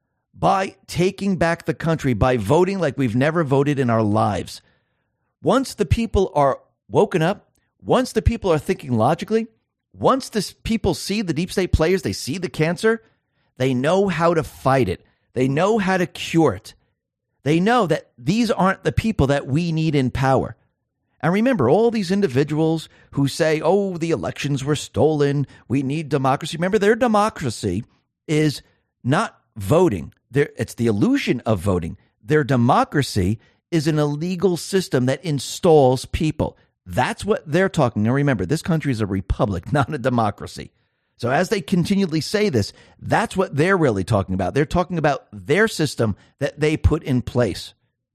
By taking back the country, by voting like we've never voted in our lives. Once the people are woken up, once the people are thinking logically, once the people see the deep state players, they see the cancer, they know how to fight it. They know how to cure it. They know that these aren't the people that we need in power. And remember, all these individuals who say, oh, the elections were stolen, we need democracy. Remember, their democracy is not voting. It's the illusion of voting. Their democracy is an illegal system that installs people. That's what they're talking. Now, remember, this country is a republic, not a democracy. So as they continually say this, that's what they're really talking about. They're talking about their system that they put in place.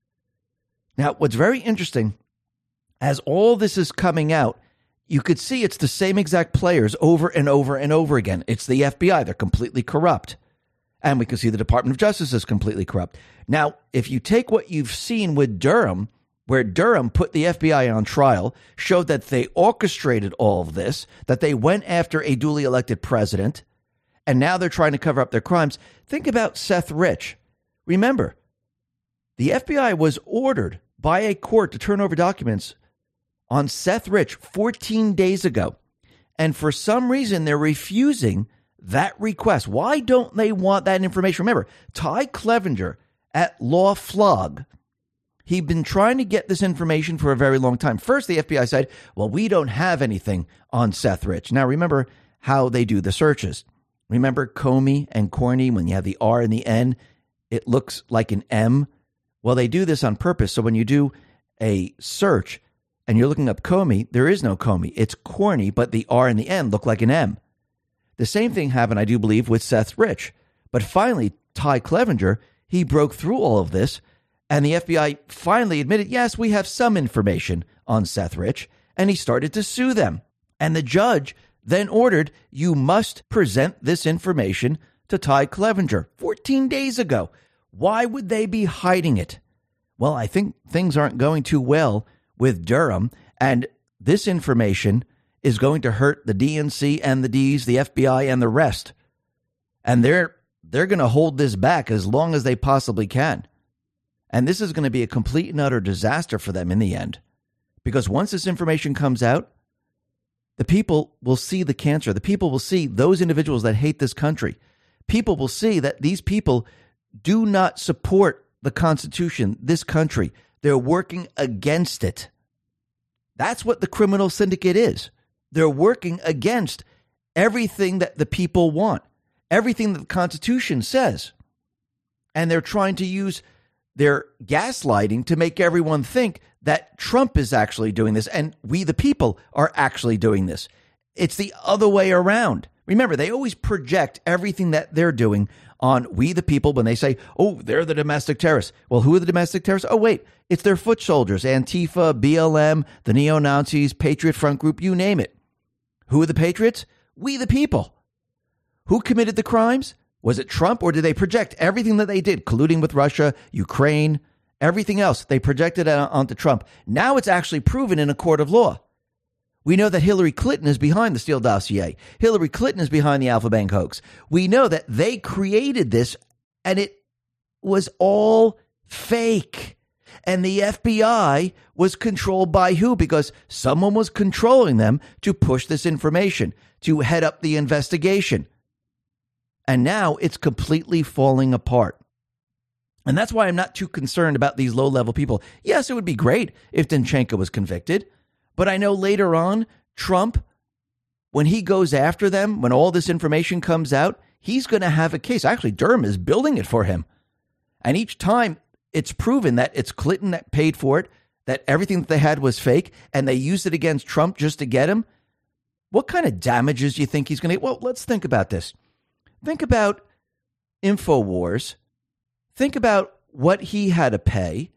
Now, what's very interesting, as all this is coming out, you could see it's the same exact players over and over and over again. It's the FBI. They're completely corrupt. And we can see the Department of Justice is completely corrupt. Now, if you take what you've seen with Durham, where Durham put the FBI on trial, showed that they orchestrated all of this, that they went after a duly elected president, and now they're trying to cover up their crimes. Think about Seth Rich. Remember, the FBI was ordered by a court to turn over documents on Seth Rich 14 days ago. And for some reason, they're refusing that request? Why don't they want that information? Remember, Ty Clevenger at Law Flog, he'd been trying to get this information for a very long time. First, the FBI said, well, we don't have anything on Seth Rich. Now, remember how they do the searches. Remember Comey and Corney, when you have the R and the N, it looks like an M. Well, they do this on purpose. So when you do a search and you're looking up Comey, there is no Comey. It's Corney, but the R and the N look like an M. The same thing happened, I do believe, with Seth Rich. But finally, Ty Clevenger, he broke through all of this, and the FBI finally admitted, yes, we have some information on Seth Rich, and he started to sue them. And the judge then ordered, you must present this information to Ty Clevenger 14 days ago. Why would they be hiding it? Well, I think things aren't going too well with Durham, and this information is going to hurt the DNC and the Ds, the FBI and the rest. And they're going to hold this back as long as they possibly can. And this is going to be a complete and utter disaster for them in the end. Because once this information comes out, the people will see the cancer. The people will see those individuals that hate this country. People will see that these people do not support the Constitution, this country. They're working against it. That's what the criminal syndicate is. They're working against everything that the people want, everything that the Constitution says. And they're trying to use their gaslighting to make everyone think that Trump is actually doing this and we, the people, are actually doing this. It's the other way around. Remember, they always project everything that they're doing on we, the people, when they say, oh, they're the domestic terrorists. Well, who are the domestic terrorists? Oh, wait, it's their foot soldiers, Antifa, BLM, the neo-Nazis, Patriot Front Group, you name it. Who are the patriots? We, the people. Who committed the crimes? Was it Trump, or did they project everything that they did, colluding with Russia, Ukraine, everything else? They projected it onto Trump. Now it's actually proven in a court of law. We know that Hillary Clinton is behind the Steele dossier. Hillary Clinton is behind the Alpha Bank hoax. We know that they created this, and it was all fake. And the FBI was controlled by who? Because someone was controlling them to push this information, to head up the investigation. And now it's completely falling apart. And that's why I'm not too concerned about these low-level people. Yes, it would be great if Danchenko was convicted. But I know later on, Trump, when he goes after them, when all this information comes out, he's going to have a case. Actually, Durham is building it for him. And each time it's proven that it's Clinton that paid for it, that everything that they had was fake, and they used it against Trump just to get him. What kind of damages do you think he's going to get? Well, let's think about this. Think about InfoWars. Think about what he had to pay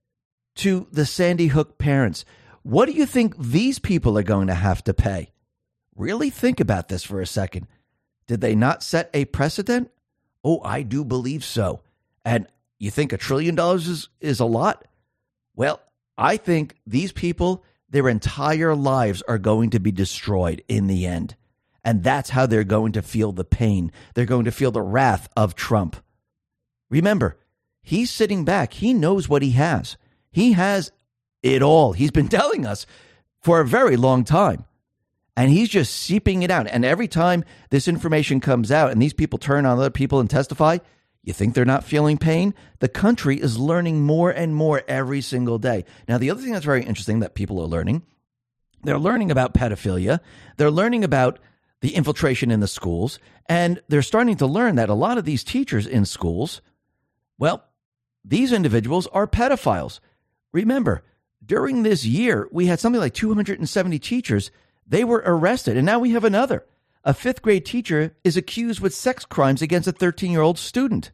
to the Sandy Hook parents. What do you think these people are going to have to pay? Really think about this for a second. Did they not set a precedent? Oh, I do believe so. And you think $1 trillion is a lot? Well, I think these people, their entire lives are going to be destroyed in the end. And that's how they're going to feel the pain. They're going to feel the wrath of Trump. Remember, he's sitting back. He knows what he has. He has it all. He's been telling us for a very long time. And he's just seeping it out. And every time this information comes out and these people turn on other people and testify, you think they're not feeling pain? The country is learning more and more every single day. Now, the other thing that's very interesting that people are learning, they're learning about pedophilia. They're learning about the infiltration in the schools. And they're starting to learn that a lot of these teachers in schools, well, these individuals are pedophiles. Remember, during this year, we had something like 270 teachers. They were arrested. And now we have another. A fifth grade teacher is accused with sex crimes against a 13-year-old student.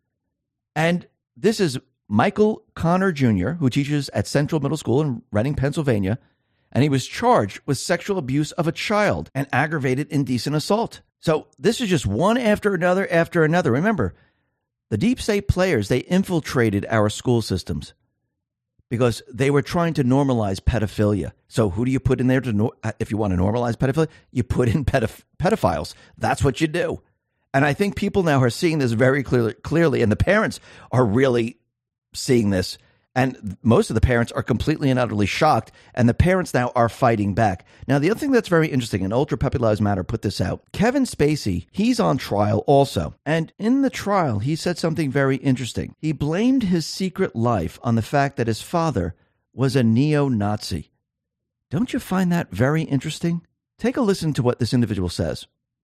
And this is Michael Connor Jr., who teaches at Central Middle School in Reading, Pennsylvania. And he was charged with sexual abuse of a child and aggravated indecent assault. So this is just one after another after another. Remember, the deep state players, they infiltrated our school systems because they were trying to normalize pedophilia. So who do you put in there if you want to normalize pedophilia? You put in pedophiles. That's what you do. And I think people now are seeing this very clearly, and the parents are really seeing this. And most of the parents are completely and utterly shocked, and the parents now are fighting back. Now, the other thing that's very interesting, and Ultra Puppy Lives Matter put this out, Kevin Spacey, he's on trial also. And in the trial, he said something very interesting. He blamed his secret life on the fact that his father was a neo-Nazi. Don't you find that very interesting? Take a listen to what this individual says.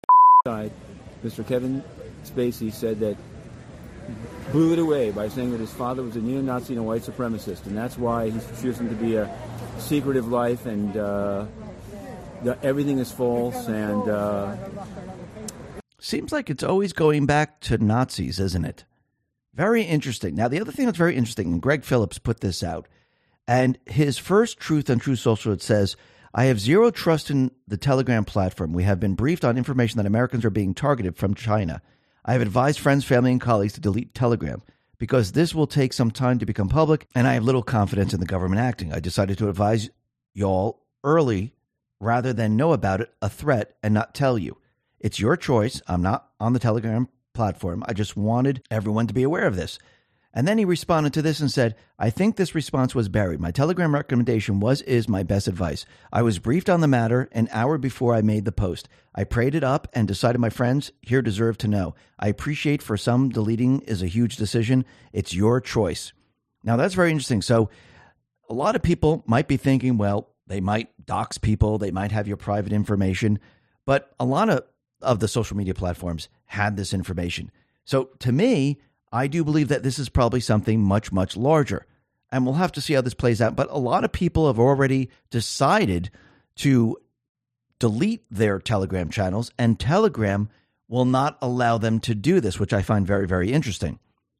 Mr. Kevin Spacey said that blew it away by saying that his father was a neo-Nazi and a white supremacist, and that's why he's choosing to be a secretive life, and everything is false. And seems like it's always going back to Nazis, isn't it? Very interesting. Now, the other thing that's very interesting, and Greg Phillips put this out, and his first truth on Truth Social, it says, I have zero trust in the Telegram platform. We have been briefed on information that Americans are being targeted from China. I have advised friends, family, and colleagues to delete Telegram because this will take some time to become public, and I have little confidence in the government acting. I decided to advise y'all early rather than know about it, a threat, and not tell you. It's your choice. I'm not on the Telegram platform. I just wanted everyone to be aware of this. And then he responded to this and said, I think this response was buried. My Telegram recommendation is my best advice. I was briefed on the matter an hour before I made the post. I prayed it up and decided my friends here deserve to know. I appreciate for some deleting is a huge decision. It's your choice. Now, that's very interesting. So a lot of people might be thinking, well, they might dox people. They might have your private information. But a lot of the social media platforms had this information. So to me, I do believe that this is probably something much, much larger. And we'll have to see how this plays out. But a lot of people have already decided to delete their Telegram channels, and Telegram will not allow them to do this, which I find very, very interesting.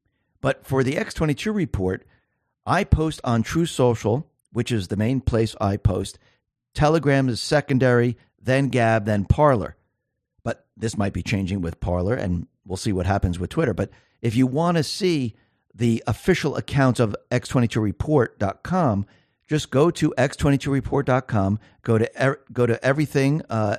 But for the X22 report, I post on Truth Social, which is the main place I post. Telegram is secondary, then Gab, then Parler. But this might be changing with Parler, and we'll see what happens with Twitter. But if you want to see the official accounts of x22report.com, just go to x22report.com, go to everything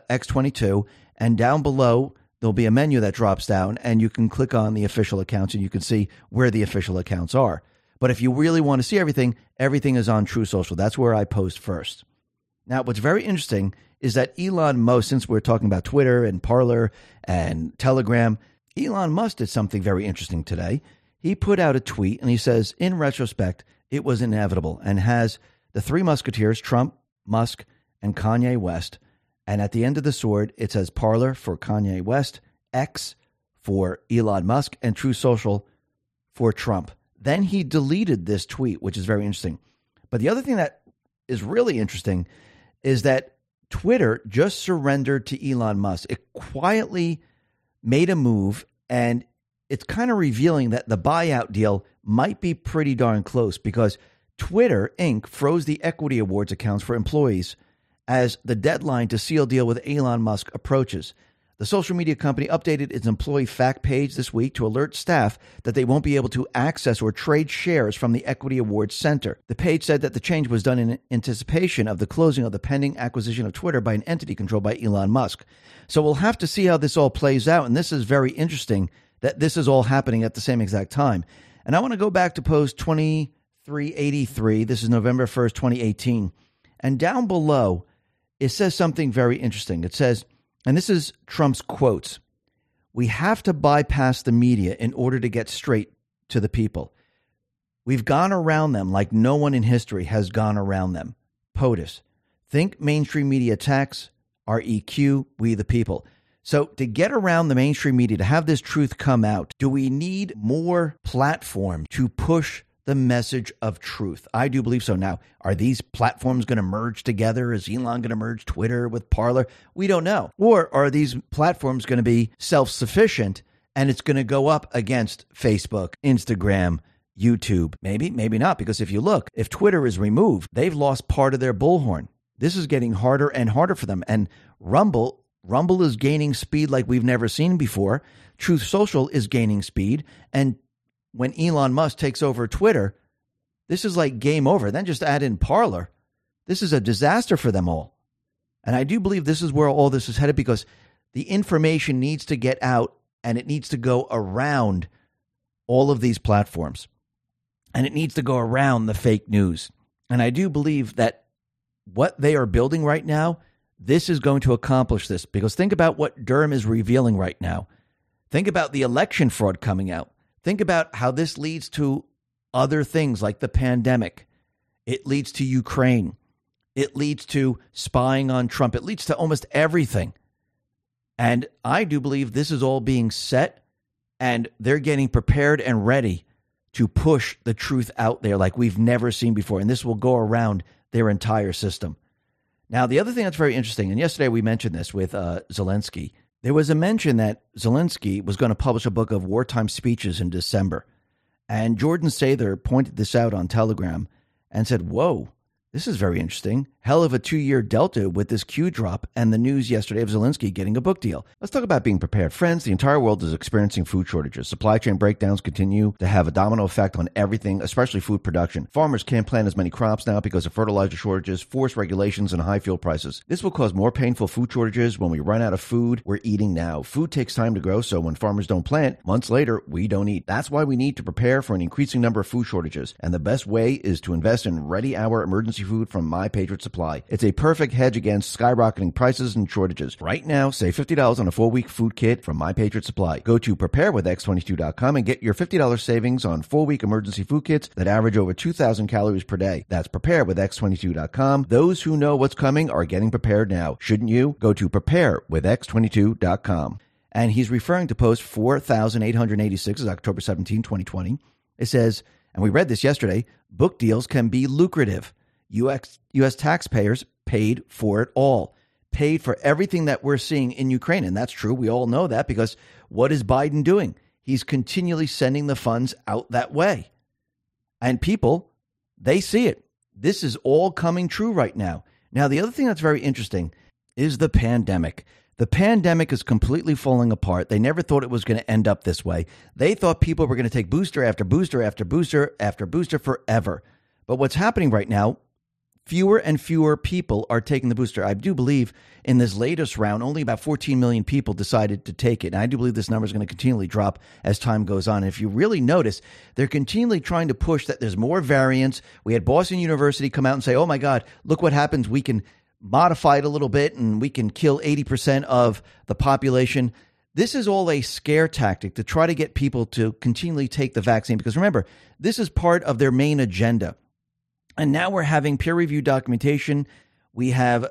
X22, and down below there'll be a menu that drops down, and you can click on the official accounts, and you can see where the official accounts are. But if you really want to see everything, everything is on Truth Social. That's where I post first. Now, what's very interesting is that Elon Musk, since we're talking about Twitter and Parler and Telegram, Elon Musk did something very interesting today. He put out a tweet and he says, in retrospect, it was inevitable, and has the three musketeers, Trump, Musk, and Kanye West. And at the end of the sword, it says Parler for Kanye West, X for Elon Musk, and Truth Social for Trump. Then he deleted this tweet, which is very interesting. But the other thing that is really interesting is that Twitter just surrendered to Elon Musk. It quietly made a move, and it's kind of revealing that the buyout deal might be pretty darn close, because Twitter Inc. froze the equity awards accounts for employees as the deadline to seal deal with Elon Musk approaches. The social media company updated its employee fact page this week to alert staff that they won't be able to access or trade shares from the Equity Awards Center. The page said that the change was done in anticipation of the closing of the pending acquisition of Twitter by an entity controlled by Elon Musk. So we'll have to see how this all plays out. And this is very interesting that this is all happening at the same exact time. And I want to go back to post 2383. This is November 1st, 2018. And down below, it says something very interesting. It says, and this is Trump's quotes, "We have to bypass the media in order to get straight to the people. We've gone around them like no one in history has gone around them." POTUS. Think mainstream media attacks, REQ, we the people. So to get around the mainstream media, to have this truth come out, do we need more platform to push the message of truth? I do believe so. Now, are these platforms going to merge together? Is Elon going to merge Twitter with Parler? We don't know. Or are these platforms going to be self-sufficient and it's going to go up against Facebook, Instagram, YouTube? Maybe, maybe not. Because if you look, if Twitter is removed, they've lost part of their bullhorn. This is getting harder and harder for them. And Rumble is gaining speed like we've never seen before. Truth Social is gaining speed. And when Elon Musk takes over Twitter, this is like game over. Then just add in Parler. This is a disaster for them all. And I do believe this is where all this is headed, because the information needs to get out and it needs to go around all of these platforms. and it needs to go around the fake news. And I do believe that what they are building right now, this is going to accomplish this. Because think about what Durham is revealing right now. Think about the election fraud coming out. Think about how this leads to other things like the pandemic. It leads to Ukraine. It leads to spying on Trump. It leads to almost everything. And I do believe this is all being set, and they're getting prepared and ready to push the truth out there like we've never seen before. And this will go around their entire system. Now, the other thing that's very interesting, and yesterday we mentioned this with Zelensky, there was a mention that Zelensky was going to publish a book of wartime speeches in December. And Jordan Sather pointed this out on Telegram and said, whoa, this is very interesting. Hell of a 2-year delta with this Q drop and the news yesterday of Zelensky getting a book deal. Let's talk about being prepared. Friends, the entire world is experiencing food shortages. Supply chain breakdowns continue to have a domino effect on everything, especially food production. Farmers can't plant as many crops now because of fertilizer shortages, forced regulations, and high fuel prices. This will cause more painful food shortages when we run out of food we're eating now. Food takes time to grow, so when farmers don't plant, months later, we don't eat. That's why we need to prepare for an increasing number of food shortages. And the best way is to invest in Ready Hour emergency food from My Patriot Supply. It's a perfect hedge against skyrocketing prices and shortages. Right now, save $50 on a 4-week food kit from My Patriot Supply. Go to preparewithx22.com and get your $50 savings on 4-week emergency food kits that average over 2,000 calories per day. That's preparewithx22.com. Those who know what's coming are getting prepared now. Shouldn't you? Go to preparewithx22.com. And he's referring to post 4,886, is October 17, 2020. It says, and we read this yesterday, book deals can be lucrative. U.S. taxpayers paid for it all, paid for everything that we're seeing in Ukraine. And that's true. We all know that because what is Biden doing? He's continually sending the funds out that way. And people, they see it. This is all coming true right now. Now, the other thing that's very interesting is the pandemic. The pandemic is completely falling apart. They never thought it was going to end up this way. They thought people were going to take booster after booster after booster after booster forever. But what's happening right now, fewer and fewer people are taking the booster. I do believe in this latest round, only about 14 million people decided to take it. And I do believe this number is going to continually drop as time goes on. And if you really notice, they're continually trying to push that there's more variants. We had Boston University come out and say, oh my God, look what happens. We can modify it a little bit and we can kill 80% of the population. This is all a scare tactic to try to get people to continually take the vaccine. Because remember, this is part of their main agenda. And now we're having peer-reviewed documentation. We have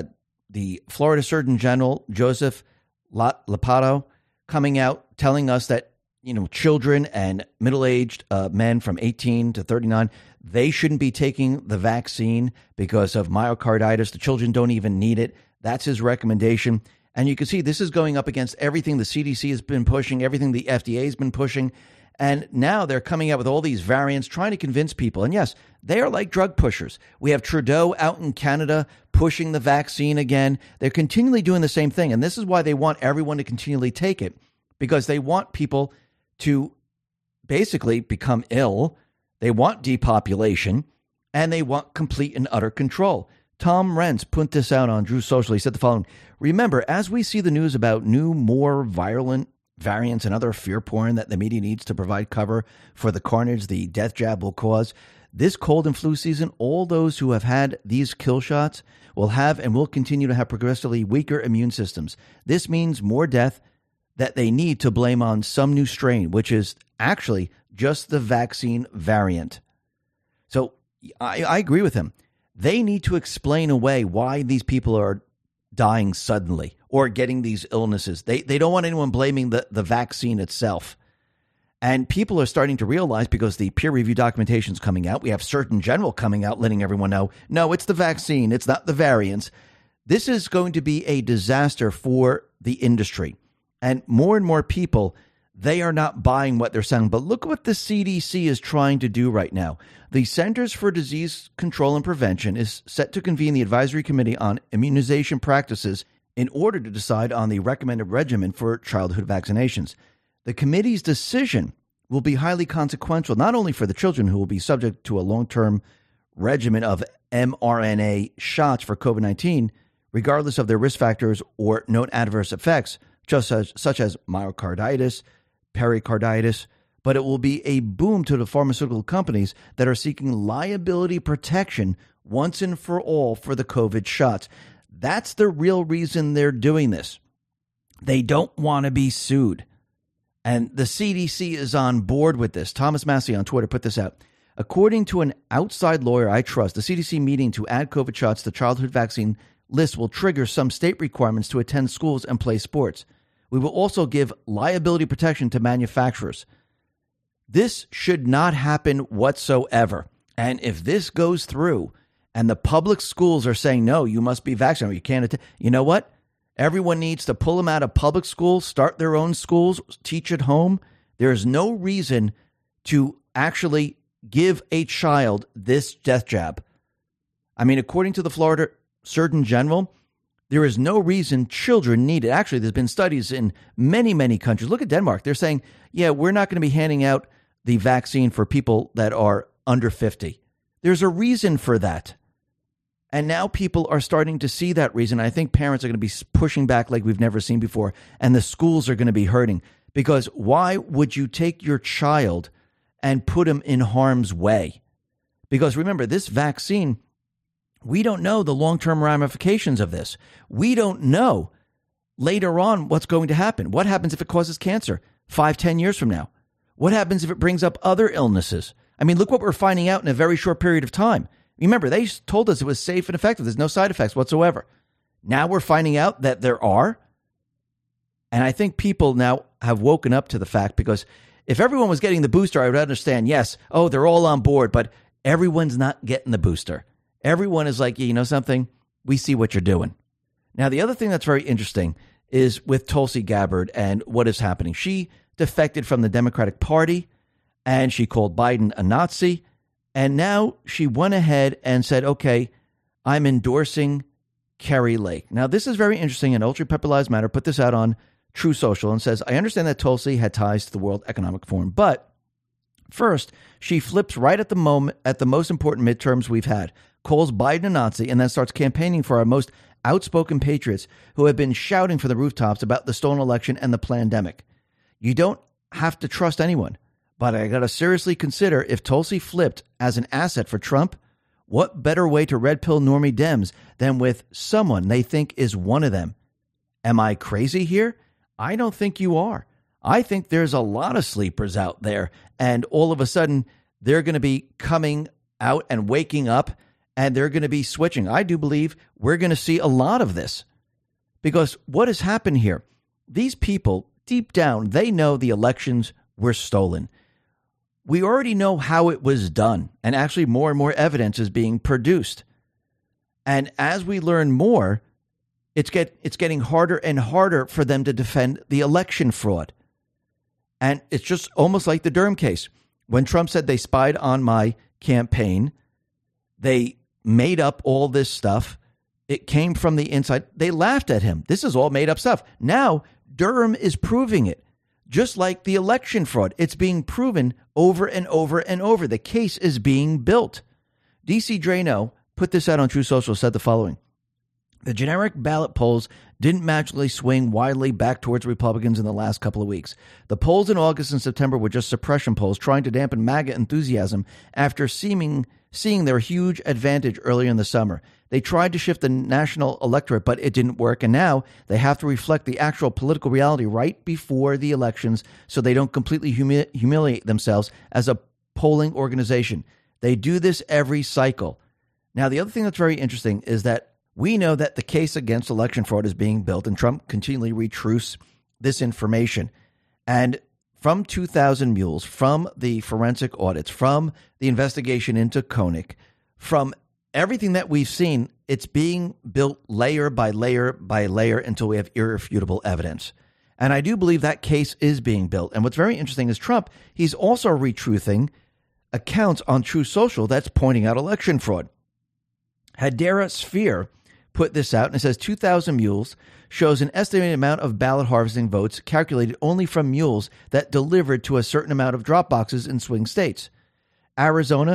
the Florida Surgeon General, Joseph Ladapo, coming out telling us that, children and middle-aged men from 18 to 39, they shouldn't be taking the vaccine because of myocarditis. The children don't even need it. That's his recommendation. And you can see this is going up against everything the CDC has been pushing, everything the FDA has been pushing. And now they're coming out with all these variants, trying to convince people. And yes, they are like drug pushers. We have Trudeau out in Canada pushing the vaccine again. They're continually doing the same thing. And this is why they want everyone to continually take it, because they want people to basically become ill. They want depopulation, and they want complete and utter control. Tom Renz put this out on Drew Social. He said the following: remember, as we see the news about new, more violent variants and other fear porn that the media needs to provide cover for the carnage the death jab will cause, this cold and flu season, all those who have had these kill shots will have and will continue to have progressively weaker immune systems. This means more death that they need to blame on some new strain, which is actually just the vaccine variant. So I agree with him. They need to explain away why these people are dying suddenly or getting these illnesses. They don't want anyone blaming the vaccine itself. And people are starting to realize, because the peer-reviewed documentation is coming out, we have Surgeon General coming out letting everyone know, no, it's the vaccine, it's not the variants. This is going to be a disaster for the industry. And more people, they are not buying what they're saying. But look what the CDC is trying to do right now. The Centers for Disease Control and Prevention is set to convene the Advisory Committee on Immunization Practices in order to decide on the recommended regimen for childhood vaccinations. The committee's decision will be highly consequential, not only for the children who will be subject to a long-term regimen of mRNA shots for COVID-19, regardless of their risk factors or known adverse effects, such as myocarditis, pericarditis, but it will be a boom to the pharmaceutical companies that are seeking liability protection once and for all for the COVID shots. That's the real reason they're doing this. They don't want to be sued. And the CDC is on board with this. Thomas Massey on Twitter put this out. According to an outside lawyer I trust, the CDC meeting to add COVID shots to the childhood vaccine list will trigger some state requirements to attend schools and play sports. We will also give liability protection to manufacturers. This should not happen whatsoever. And if this goes through and the public schools are saying, no, you must be vaccinated, you can't attend, you know what? Everyone needs to pull them out of public schools, start their own schools, teach at home. There is no reason to actually give a child this death jab. I mean, according to the Florida Surgeon General, there is no reason children need it. Actually, there's been studies in many, many countries. Look at Denmark. They're saying, yeah, we're not going to be handing out the vaccine for people that are under 50. There's a reason for that. And now people are starting to see that reason. I think parents are going to be pushing back like we've never seen before. And the schools are going to be hurting. Because why would you take your child and put him in harm's way? Because remember, this vaccine, we don't know the long-term ramifications of this. We don't know later on what's going to happen. What happens if it causes cancer 5-10 years from now? What happens if it brings up other illnesses? I mean, look what we're finding out in a very short period of time. Remember, they told us it was safe and effective. There's no side effects whatsoever. Now we're finding out that there are. And I think people now have woken up to the fact, because if everyone was getting the booster, I would understand, yes, oh, they're all on board, but everyone's not getting the booster. Everyone is like, you know something? We see what you're doing. Now, the other thing that's very interesting is with Tulsi Gabbard and what is happening. She defected from the Democratic Party, and she called Biden a Nazi. And now she went ahead and said, okay, I'm endorsing Kari Lake. Now, this is very interesting, and Ultra Pepper Lives Matter put this out on True Social and says, I understand that Tulsi had ties to the World Economic Forum, but first, she flips right at the moment at the most important midterms we've had, calls Biden a Nazi, and then starts campaigning for our most outspoken patriots who have been shouting from the rooftops about the stolen election and the pandemic. You don't have to trust anyone. But I got to seriously consider, if Tulsi flipped as an asset for Trump, what better way to red pill normie Dems than with someone they think is one of them? Am I crazy here? I don't think you are. I think there's a lot of sleepers out there, and all of a sudden they're going to be coming out and waking up, and they're going to be switching. I do believe we're going to see a lot of this, because what has happened here? These people, deep down, they know the elections were stolen. We already know how it was done, and actually more and more evidence is being produced. And as we learn more, it's getting harder and harder for them to defend the election fraud. And it's just almost like the Durham case. When Trump said they spied on my campaign, they made up all this stuff. It came from the inside. They laughed at him. This is all made up stuff. Now, Durham is proving it. Just like the election fraud, it's being proven over and over and over. The case is being built. DC Drano put this out on True Social, said the following. The generic ballot polls didn't magically swing widely back towards Republicans in the last couple of weeks. The polls in August and September were just suppression polls trying to dampen MAGA enthusiasm after seeing their huge advantage earlier in the summer. They tried to shift the national electorate, but it didn't work. And now they have to reflect the actual political reality right before the elections so they don't completely humiliate themselves as a polling organization. They do this every cycle. Now, the other thing that's very interesting is that we know that the case against election fraud is being built, and Trump continually retruths this information. And from 2,000 Mules, from the forensic audits, from the investigation into Koenig, from everything that we've seen, it's being built layer by layer by layer until we have irrefutable evidence. And I do believe that case is being built. And what's very interesting is Trump, he's also retruthing accounts on True Social that's pointing out election fraud. Hadera Sphere put this out, and it says 2,000 Mules shows an estimated amount of ballot harvesting votes calculated only from mules that delivered to a certain amount of drop boxes in swing states. Arizona,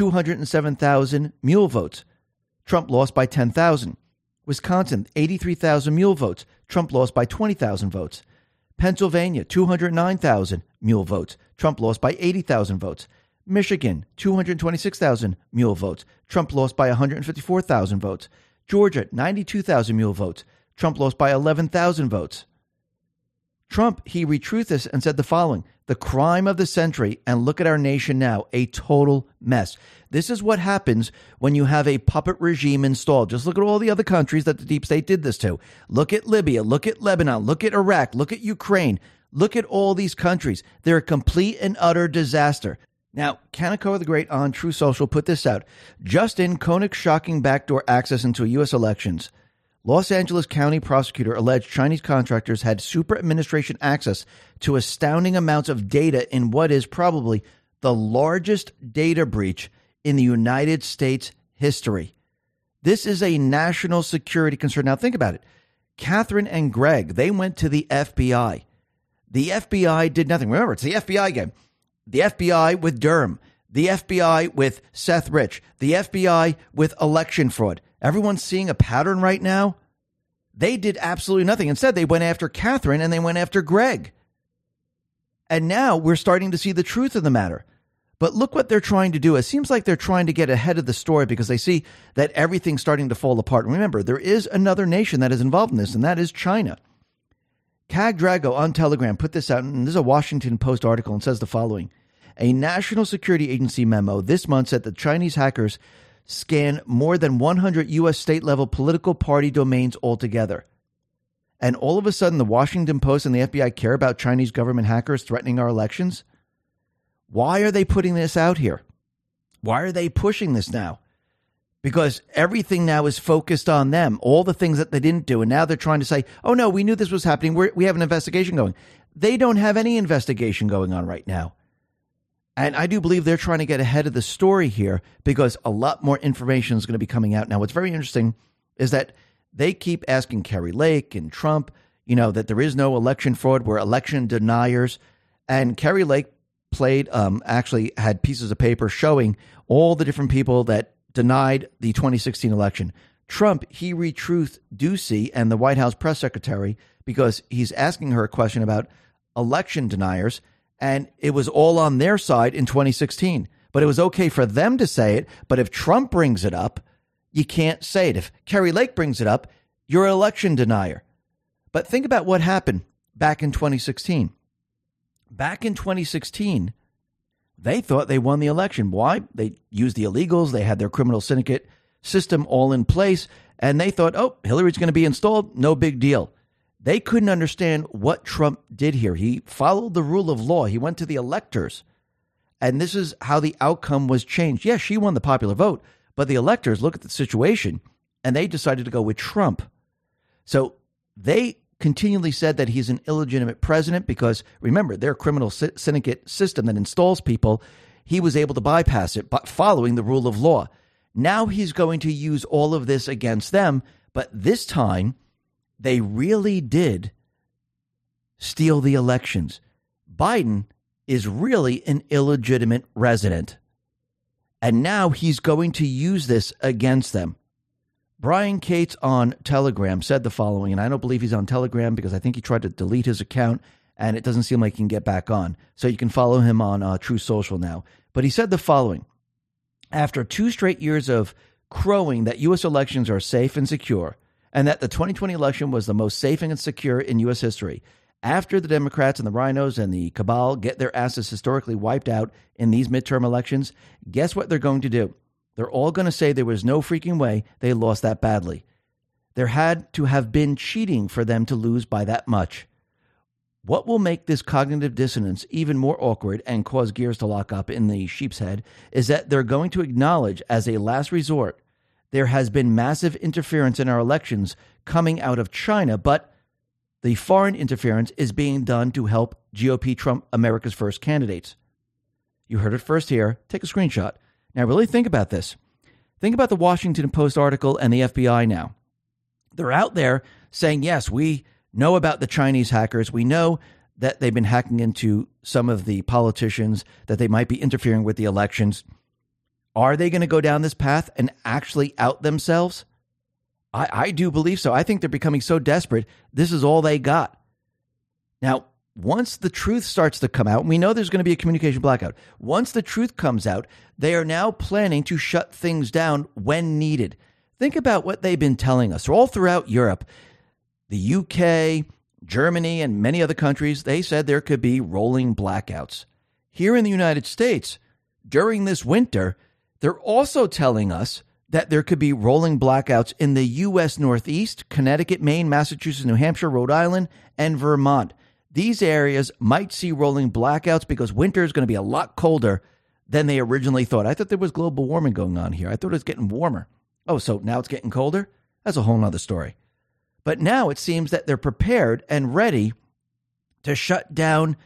207,000 mule votes. Trump lost by 10,000. Wisconsin, 83,000 mule votes. Trump lost by 20,000 votes. Pennsylvania, 209,000 mule votes. Trump lost by 80,000 votes. Michigan, 226,000 mule votes. Trump lost by 154,000 votes. Georgia, 92,000 mule votes. Trump lost by 11,000 votes. Trump, he retruthed this and said the following: the crime of the century, and look at our nation now, a total mess. This is what happens when you have a puppet regime installed. Just look at all the other countries that the deep state did this to. Look at Libya, look at Lebanon, look at Iraq, look at Ukraine. Look at all these countries. They're a complete and utter disaster. Now, Kaneko the Great on True Social put this out. Just in Konig's shocking backdoor access into U.S. elections. Los Angeles County prosecutor alleged Chinese contractors had super administration access to astounding amounts of data in what is probably the largest data breach in the United States history. This is a national security concern. Now think about it. Catherine and Greg, they went to the FBI. The FBI did nothing. Remember, it's the FBI game. The FBI with Durham. The FBI with Seth Rich. The FBI with election fraud. Everyone's seeing a pattern right now. They did absolutely nothing. Instead, they went after Catherine and they went after Greg. And now we're starting to see the truth of the matter. But look what they're trying to do. It seems like they're trying to get ahead of the story because they see that everything's starting to fall apart. Remember, there is another nation that is involved in this, and that is China. Cag Drago on Telegram put this out, and this is a Washington Post article, and says the following. A National Security Agency memo this month said that Chinese hackers scan more than 100 U.S. state-level political party domains altogether. And all of a sudden, the Washington Post and the FBI care about Chinese government hackers threatening our elections? Why are they putting this out here? Why are they pushing this now? Because everything now is focused on them, all the things that they didn't do. And now they're trying to say, oh, no, we knew this was happening. We have an investigation going. They don't have any investigation going on right now. And I do believe they're trying to get ahead of the story here because a lot more information is going to be coming out. Now, what's very interesting is that they keep asking Kari Lake and Trump, that there is no election fraud. We're election deniers. And Kari Lake actually had pieces of paper showing all the different people that denied the 2016 election. Trump, he retruthed Ducey and the White House press secretary because he's asking her a question about election deniers. And it was all on their side in 2016. But it was okay for them to say it. But if Trump brings it up, you can't say it. If Kari Lake brings it up, you're an election denier. But think about what happened back in 2016. Back in 2016, they thought they won the election. Why? They used the illegals. They had their criminal syndicate system all in place. And they thought, oh, Hillary's going to be installed. No big deal. They couldn't understand what Trump did here. He followed the rule of law. He went to the electors. And this is how the outcome was changed. Yes, she won the popular vote, but the electors look at the situation and they decided to go with Trump. So they continually said that he's an illegitimate president because, remember, their criminal syndicate system that installs people, he was able to bypass it by following the rule of law. Now he's going to use all of this against them, but this time they really did steal the elections. Biden is really an illegitimate resident. And now he's going to use this against them. Brian Cates on Telegram said the following, and I don't believe he's on Telegram because I think he tried to delete his account and it doesn't seem like he can get back on. So you can follow him on True Social now. But he said the following. After 2 straight years of crowing that U.S. elections are safe and secure, and that the 2020 election was the most safe and secure in U.S. history, after the Democrats and the rhinos and the cabal get their asses historically wiped out in these midterm elections, guess what they're going to do? They're all going to say there was no freaking way they lost that badly. There had to have been cheating for them to lose by that much. What will make this cognitive dissonance even more awkward and cause gears to lock up in the sheep's head is that they're going to acknowledge as a last resort there has been massive interference in our elections coming out of China, but the foreign interference is being done to help GOP Trump America's first candidates. You heard it first here. Take a screenshot. Now, really think about this. Think about the Washington Post article and the FBI now. They're out there saying, yes, we know about the Chinese hackers. We know that they've been hacking into some of the politicians, that they might be interfering with the elections. Are they going to go down this path and actually out themselves? I do believe so. I think they're becoming so desperate. This is all they got. Now, once the truth starts to come out, and we know there's going to be a communication blackout. Once the truth comes out, they are now planning to shut things down when needed. Think about what they've been telling us. All throughout Europe, the UK, Germany, and many other countries, they said there could be rolling blackouts. Here in the United States, during this winter, they're also telling us that there could be rolling blackouts in the U.S. Northeast, Connecticut, Maine, Massachusetts, New Hampshire, Rhode Island, and Vermont. These areas might see rolling blackouts because winter is going to be a lot colder than they originally thought. I thought there was global warming going on here. I thought it was getting warmer. Oh, so now it's getting colder? That's a whole nother story. But now it seems that they're prepared and ready to shut down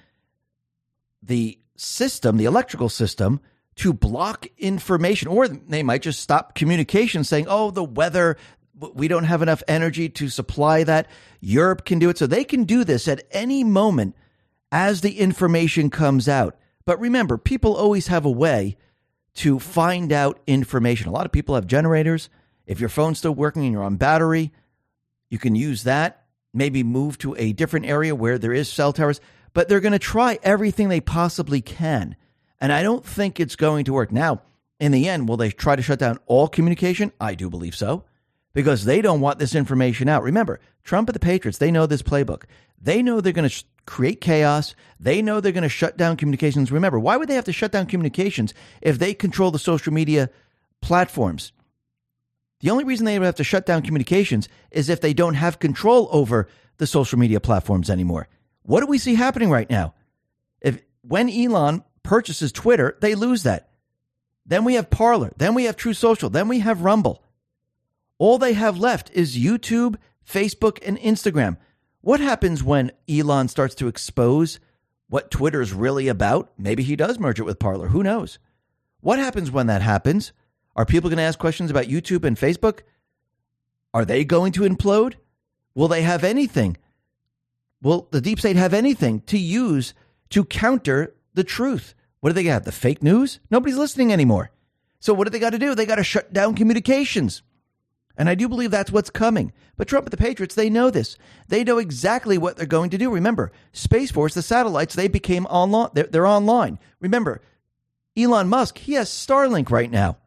the system, the electrical system, to block information. Or they might just stop communication saying, oh, the weather, we don't have enough energy to supply that. Europe can do it. So they can do this at any moment as the information comes out. But remember, people always have a way to find out information. A lot of people have generators. If your phone's still working and you're on battery, you can use that. Maybe move to a different area where there is cell towers. But they're going to try everything they possibly can. And I don't think it's going to work. Now, in the end, will they try to shut down all communication? I do believe so. Because they don't want this information out. Remember, Trump and the Patriots, they know this playbook. They know they're going to create chaos. They know they're going to shut down communications. Remember, why would they have to shut down communications if they control the social media platforms? The only reason they would have to shut down communications is if they don't have control over the social media platforms anymore. What do we see happening right now? When Elon purchases Twitter, they lose that. Then we have Parler. Then we have True Social. Then we have Rumble. All they have left is YouTube, Facebook, and Instagram. What happens when Elon starts to expose what Twitter is really about? Maybe he does merge it with Parler. Who knows? What happens when that happens? Are people going to ask questions about YouTube and Facebook? Are they going to implode? Will they have anything? Will the deep state have anything to use to counter the truth? What do they got? The fake news? Nobody's listening anymore. So what do they got to do? They got to shut down communications. And I do believe that's what's coming. But Trump and the Patriots, they know this. They know exactly what they're going to do. Remember, Space Force, the satellites, they became online. They're online. Remember, Elon Musk, he has Starlink right now.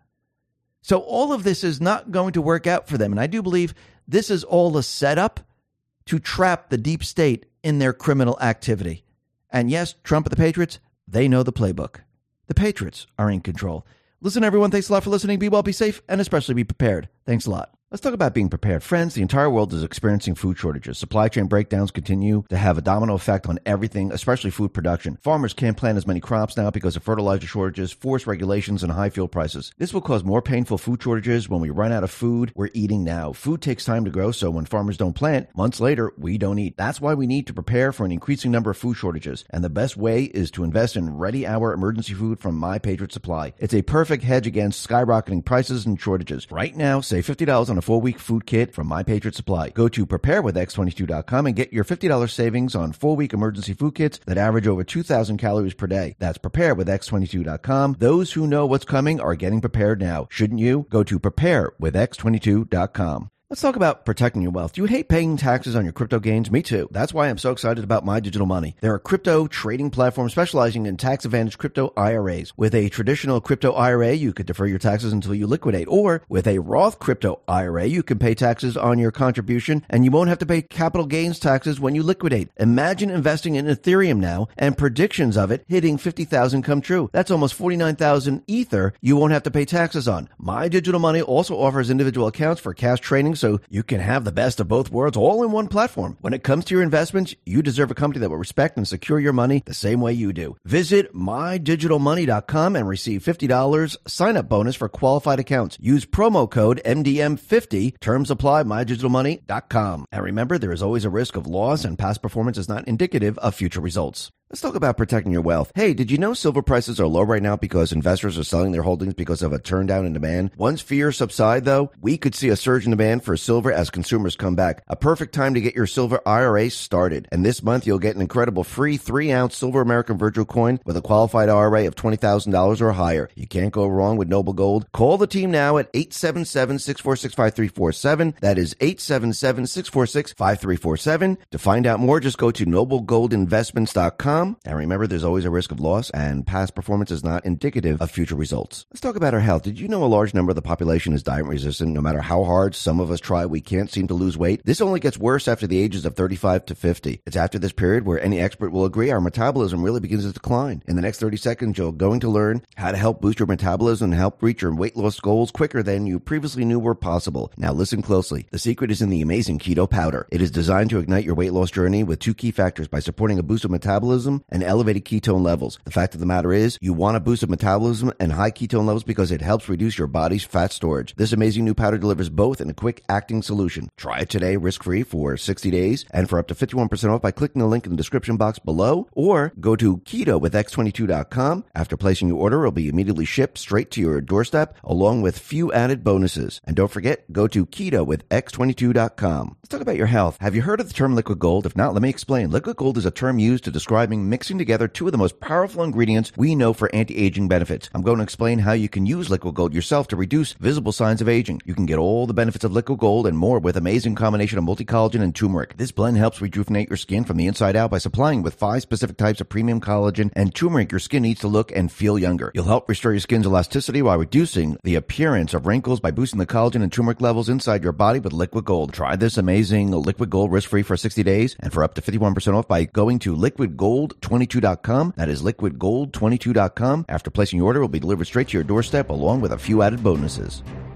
So all of this is not going to work out for them. And I do believe this is all a setup to trap the deep state in their criminal activity. And yes, Trump and the Patriots, they know the playbook. The Patriots are in control. Listen, everyone, thanks a lot for listening. Be well, be safe, and especially be prepared. Thanks a lot. Let's talk about being prepared. Friends, the entire world is experiencing food shortages. Supply chain breakdowns continue to have a domino effect on everything, especially food production. Farmers can't plant as many crops now because of fertilizer shortages, forced regulations, and high fuel prices. This will cause more painful food shortages when we run out of food we're eating now. Food takes time to grow, so when farmers don't plant, months later, we don't eat. That's why we need to prepare for an increasing number of food shortages. And the best way is to invest in Ready Hour emergency food from My Patriot Supply. It's a perfect hedge against skyrocketing prices and shortages. Right now, save $50 on a 4-week food kit from My Patriot Supply. Go to preparewithx22.com and get your $50 savings on 4-week emergency food kits that average over 2,000 calories per day. That's preparewithx22.com. Those who know what's coming are getting prepared now. Shouldn't you? Go to preparewithx22.com. Let's talk about protecting your wealth. Do you hate paying taxes on your crypto gains? Me too. That's why I'm so excited about My Digital Money. They're a crypto trading platform specializing in tax-advantaged crypto IRAs. With a traditional crypto IRA, you could defer your taxes until you liquidate. Or with a Roth crypto IRA, you can pay taxes on your contribution and you won't have to pay capital gains taxes when you liquidate. Imagine investing in Ethereum now and predictions of it hitting 50,000 come true. That's almost 49,000 Ether you won't have to pay taxes on. My Digital Money also offers individual accounts for cash trading, so you can have the best of both worlds all in one platform. When it comes to your investments, you deserve a company that will respect and secure your money the same way you do. Visit mydigitalmoney.com and receive $50 sign-up bonus for qualified accounts. Use promo code MDM50. Terms apply. mydigitalmoney.com. And remember, there is always a risk of loss, and past performance is not indicative of future results. Let's talk about protecting your wealth. Hey, did you know silver prices are low right now because investors are selling their holdings because of a turn down in demand? Once fears subside, though, we could see a surge in demand for silver as consumers come back. A perfect time to get your silver IRA started. And this month, you'll get an incredible free 3-ounce silver American Virtual coin with a qualified IRA of $20,000 or higher. You can't go wrong with Noble Gold. Call the team now at 877-646-5347. That is 877-646-5347. To find out more, just go to noblegoldinvestments.com. And remember, there's always a risk of loss, and past performance is not indicative of future results. Let's talk about our health. Did you know a large number of the population is diet resistant? No matter how hard some of us try, we can't seem to lose weight. This only gets worse after the ages of 35 to 50. It's after this period where any expert will agree our metabolism really begins to decline. In the next 30 seconds, you're going to learn how to help boost your metabolism and help reach your weight loss goals quicker than you previously knew were possible. Now listen closely. The secret is in the amazing keto powder. It is designed to ignite your weight loss journey with 2 key factors by supporting a boost of metabolism and elevated ketone levels. The fact of the matter is, you want a boost of metabolism and high ketone levels because it helps reduce your body's fat storage. This amazing new powder delivers both in a quick-acting solution. Try it today risk-free for 60 days and for up to 51% off by clicking the link in the description box below, or go to ketowithx22.com. After placing your order, it will be immediately shipped straight to your doorstep along with few added bonuses. And don't forget, go to ketowithx22.com. Let's talk about your health. Have you heard of the term liquid gold? If not, let me explain. Liquid gold is a term used to describing mixing together 2 of the most powerful ingredients we know for anti-aging benefits. I'm going to explain how you can use liquid gold yourself to reduce visible signs of aging. You can get all the benefits of liquid gold and more with amazing combination of multi-collagen and turmeric. This blend helps rejuvenate your skin from the inside out by supplying with 5 specific types of premium collagen and turmeric your skin needs to look and feel younger. You'll help restore your skin's elasticity while reducing the appearance of wrinkles by boosting the collagen and turmeric levels inside your body with liquid gold. Try this amazing liquid gold risk-free for 60 days and for up to 51% off by going to liquidgold22.com. That is liquidgold22.com. After placing your order, it will be delivered straight to your doorstep along with a few added bonuses.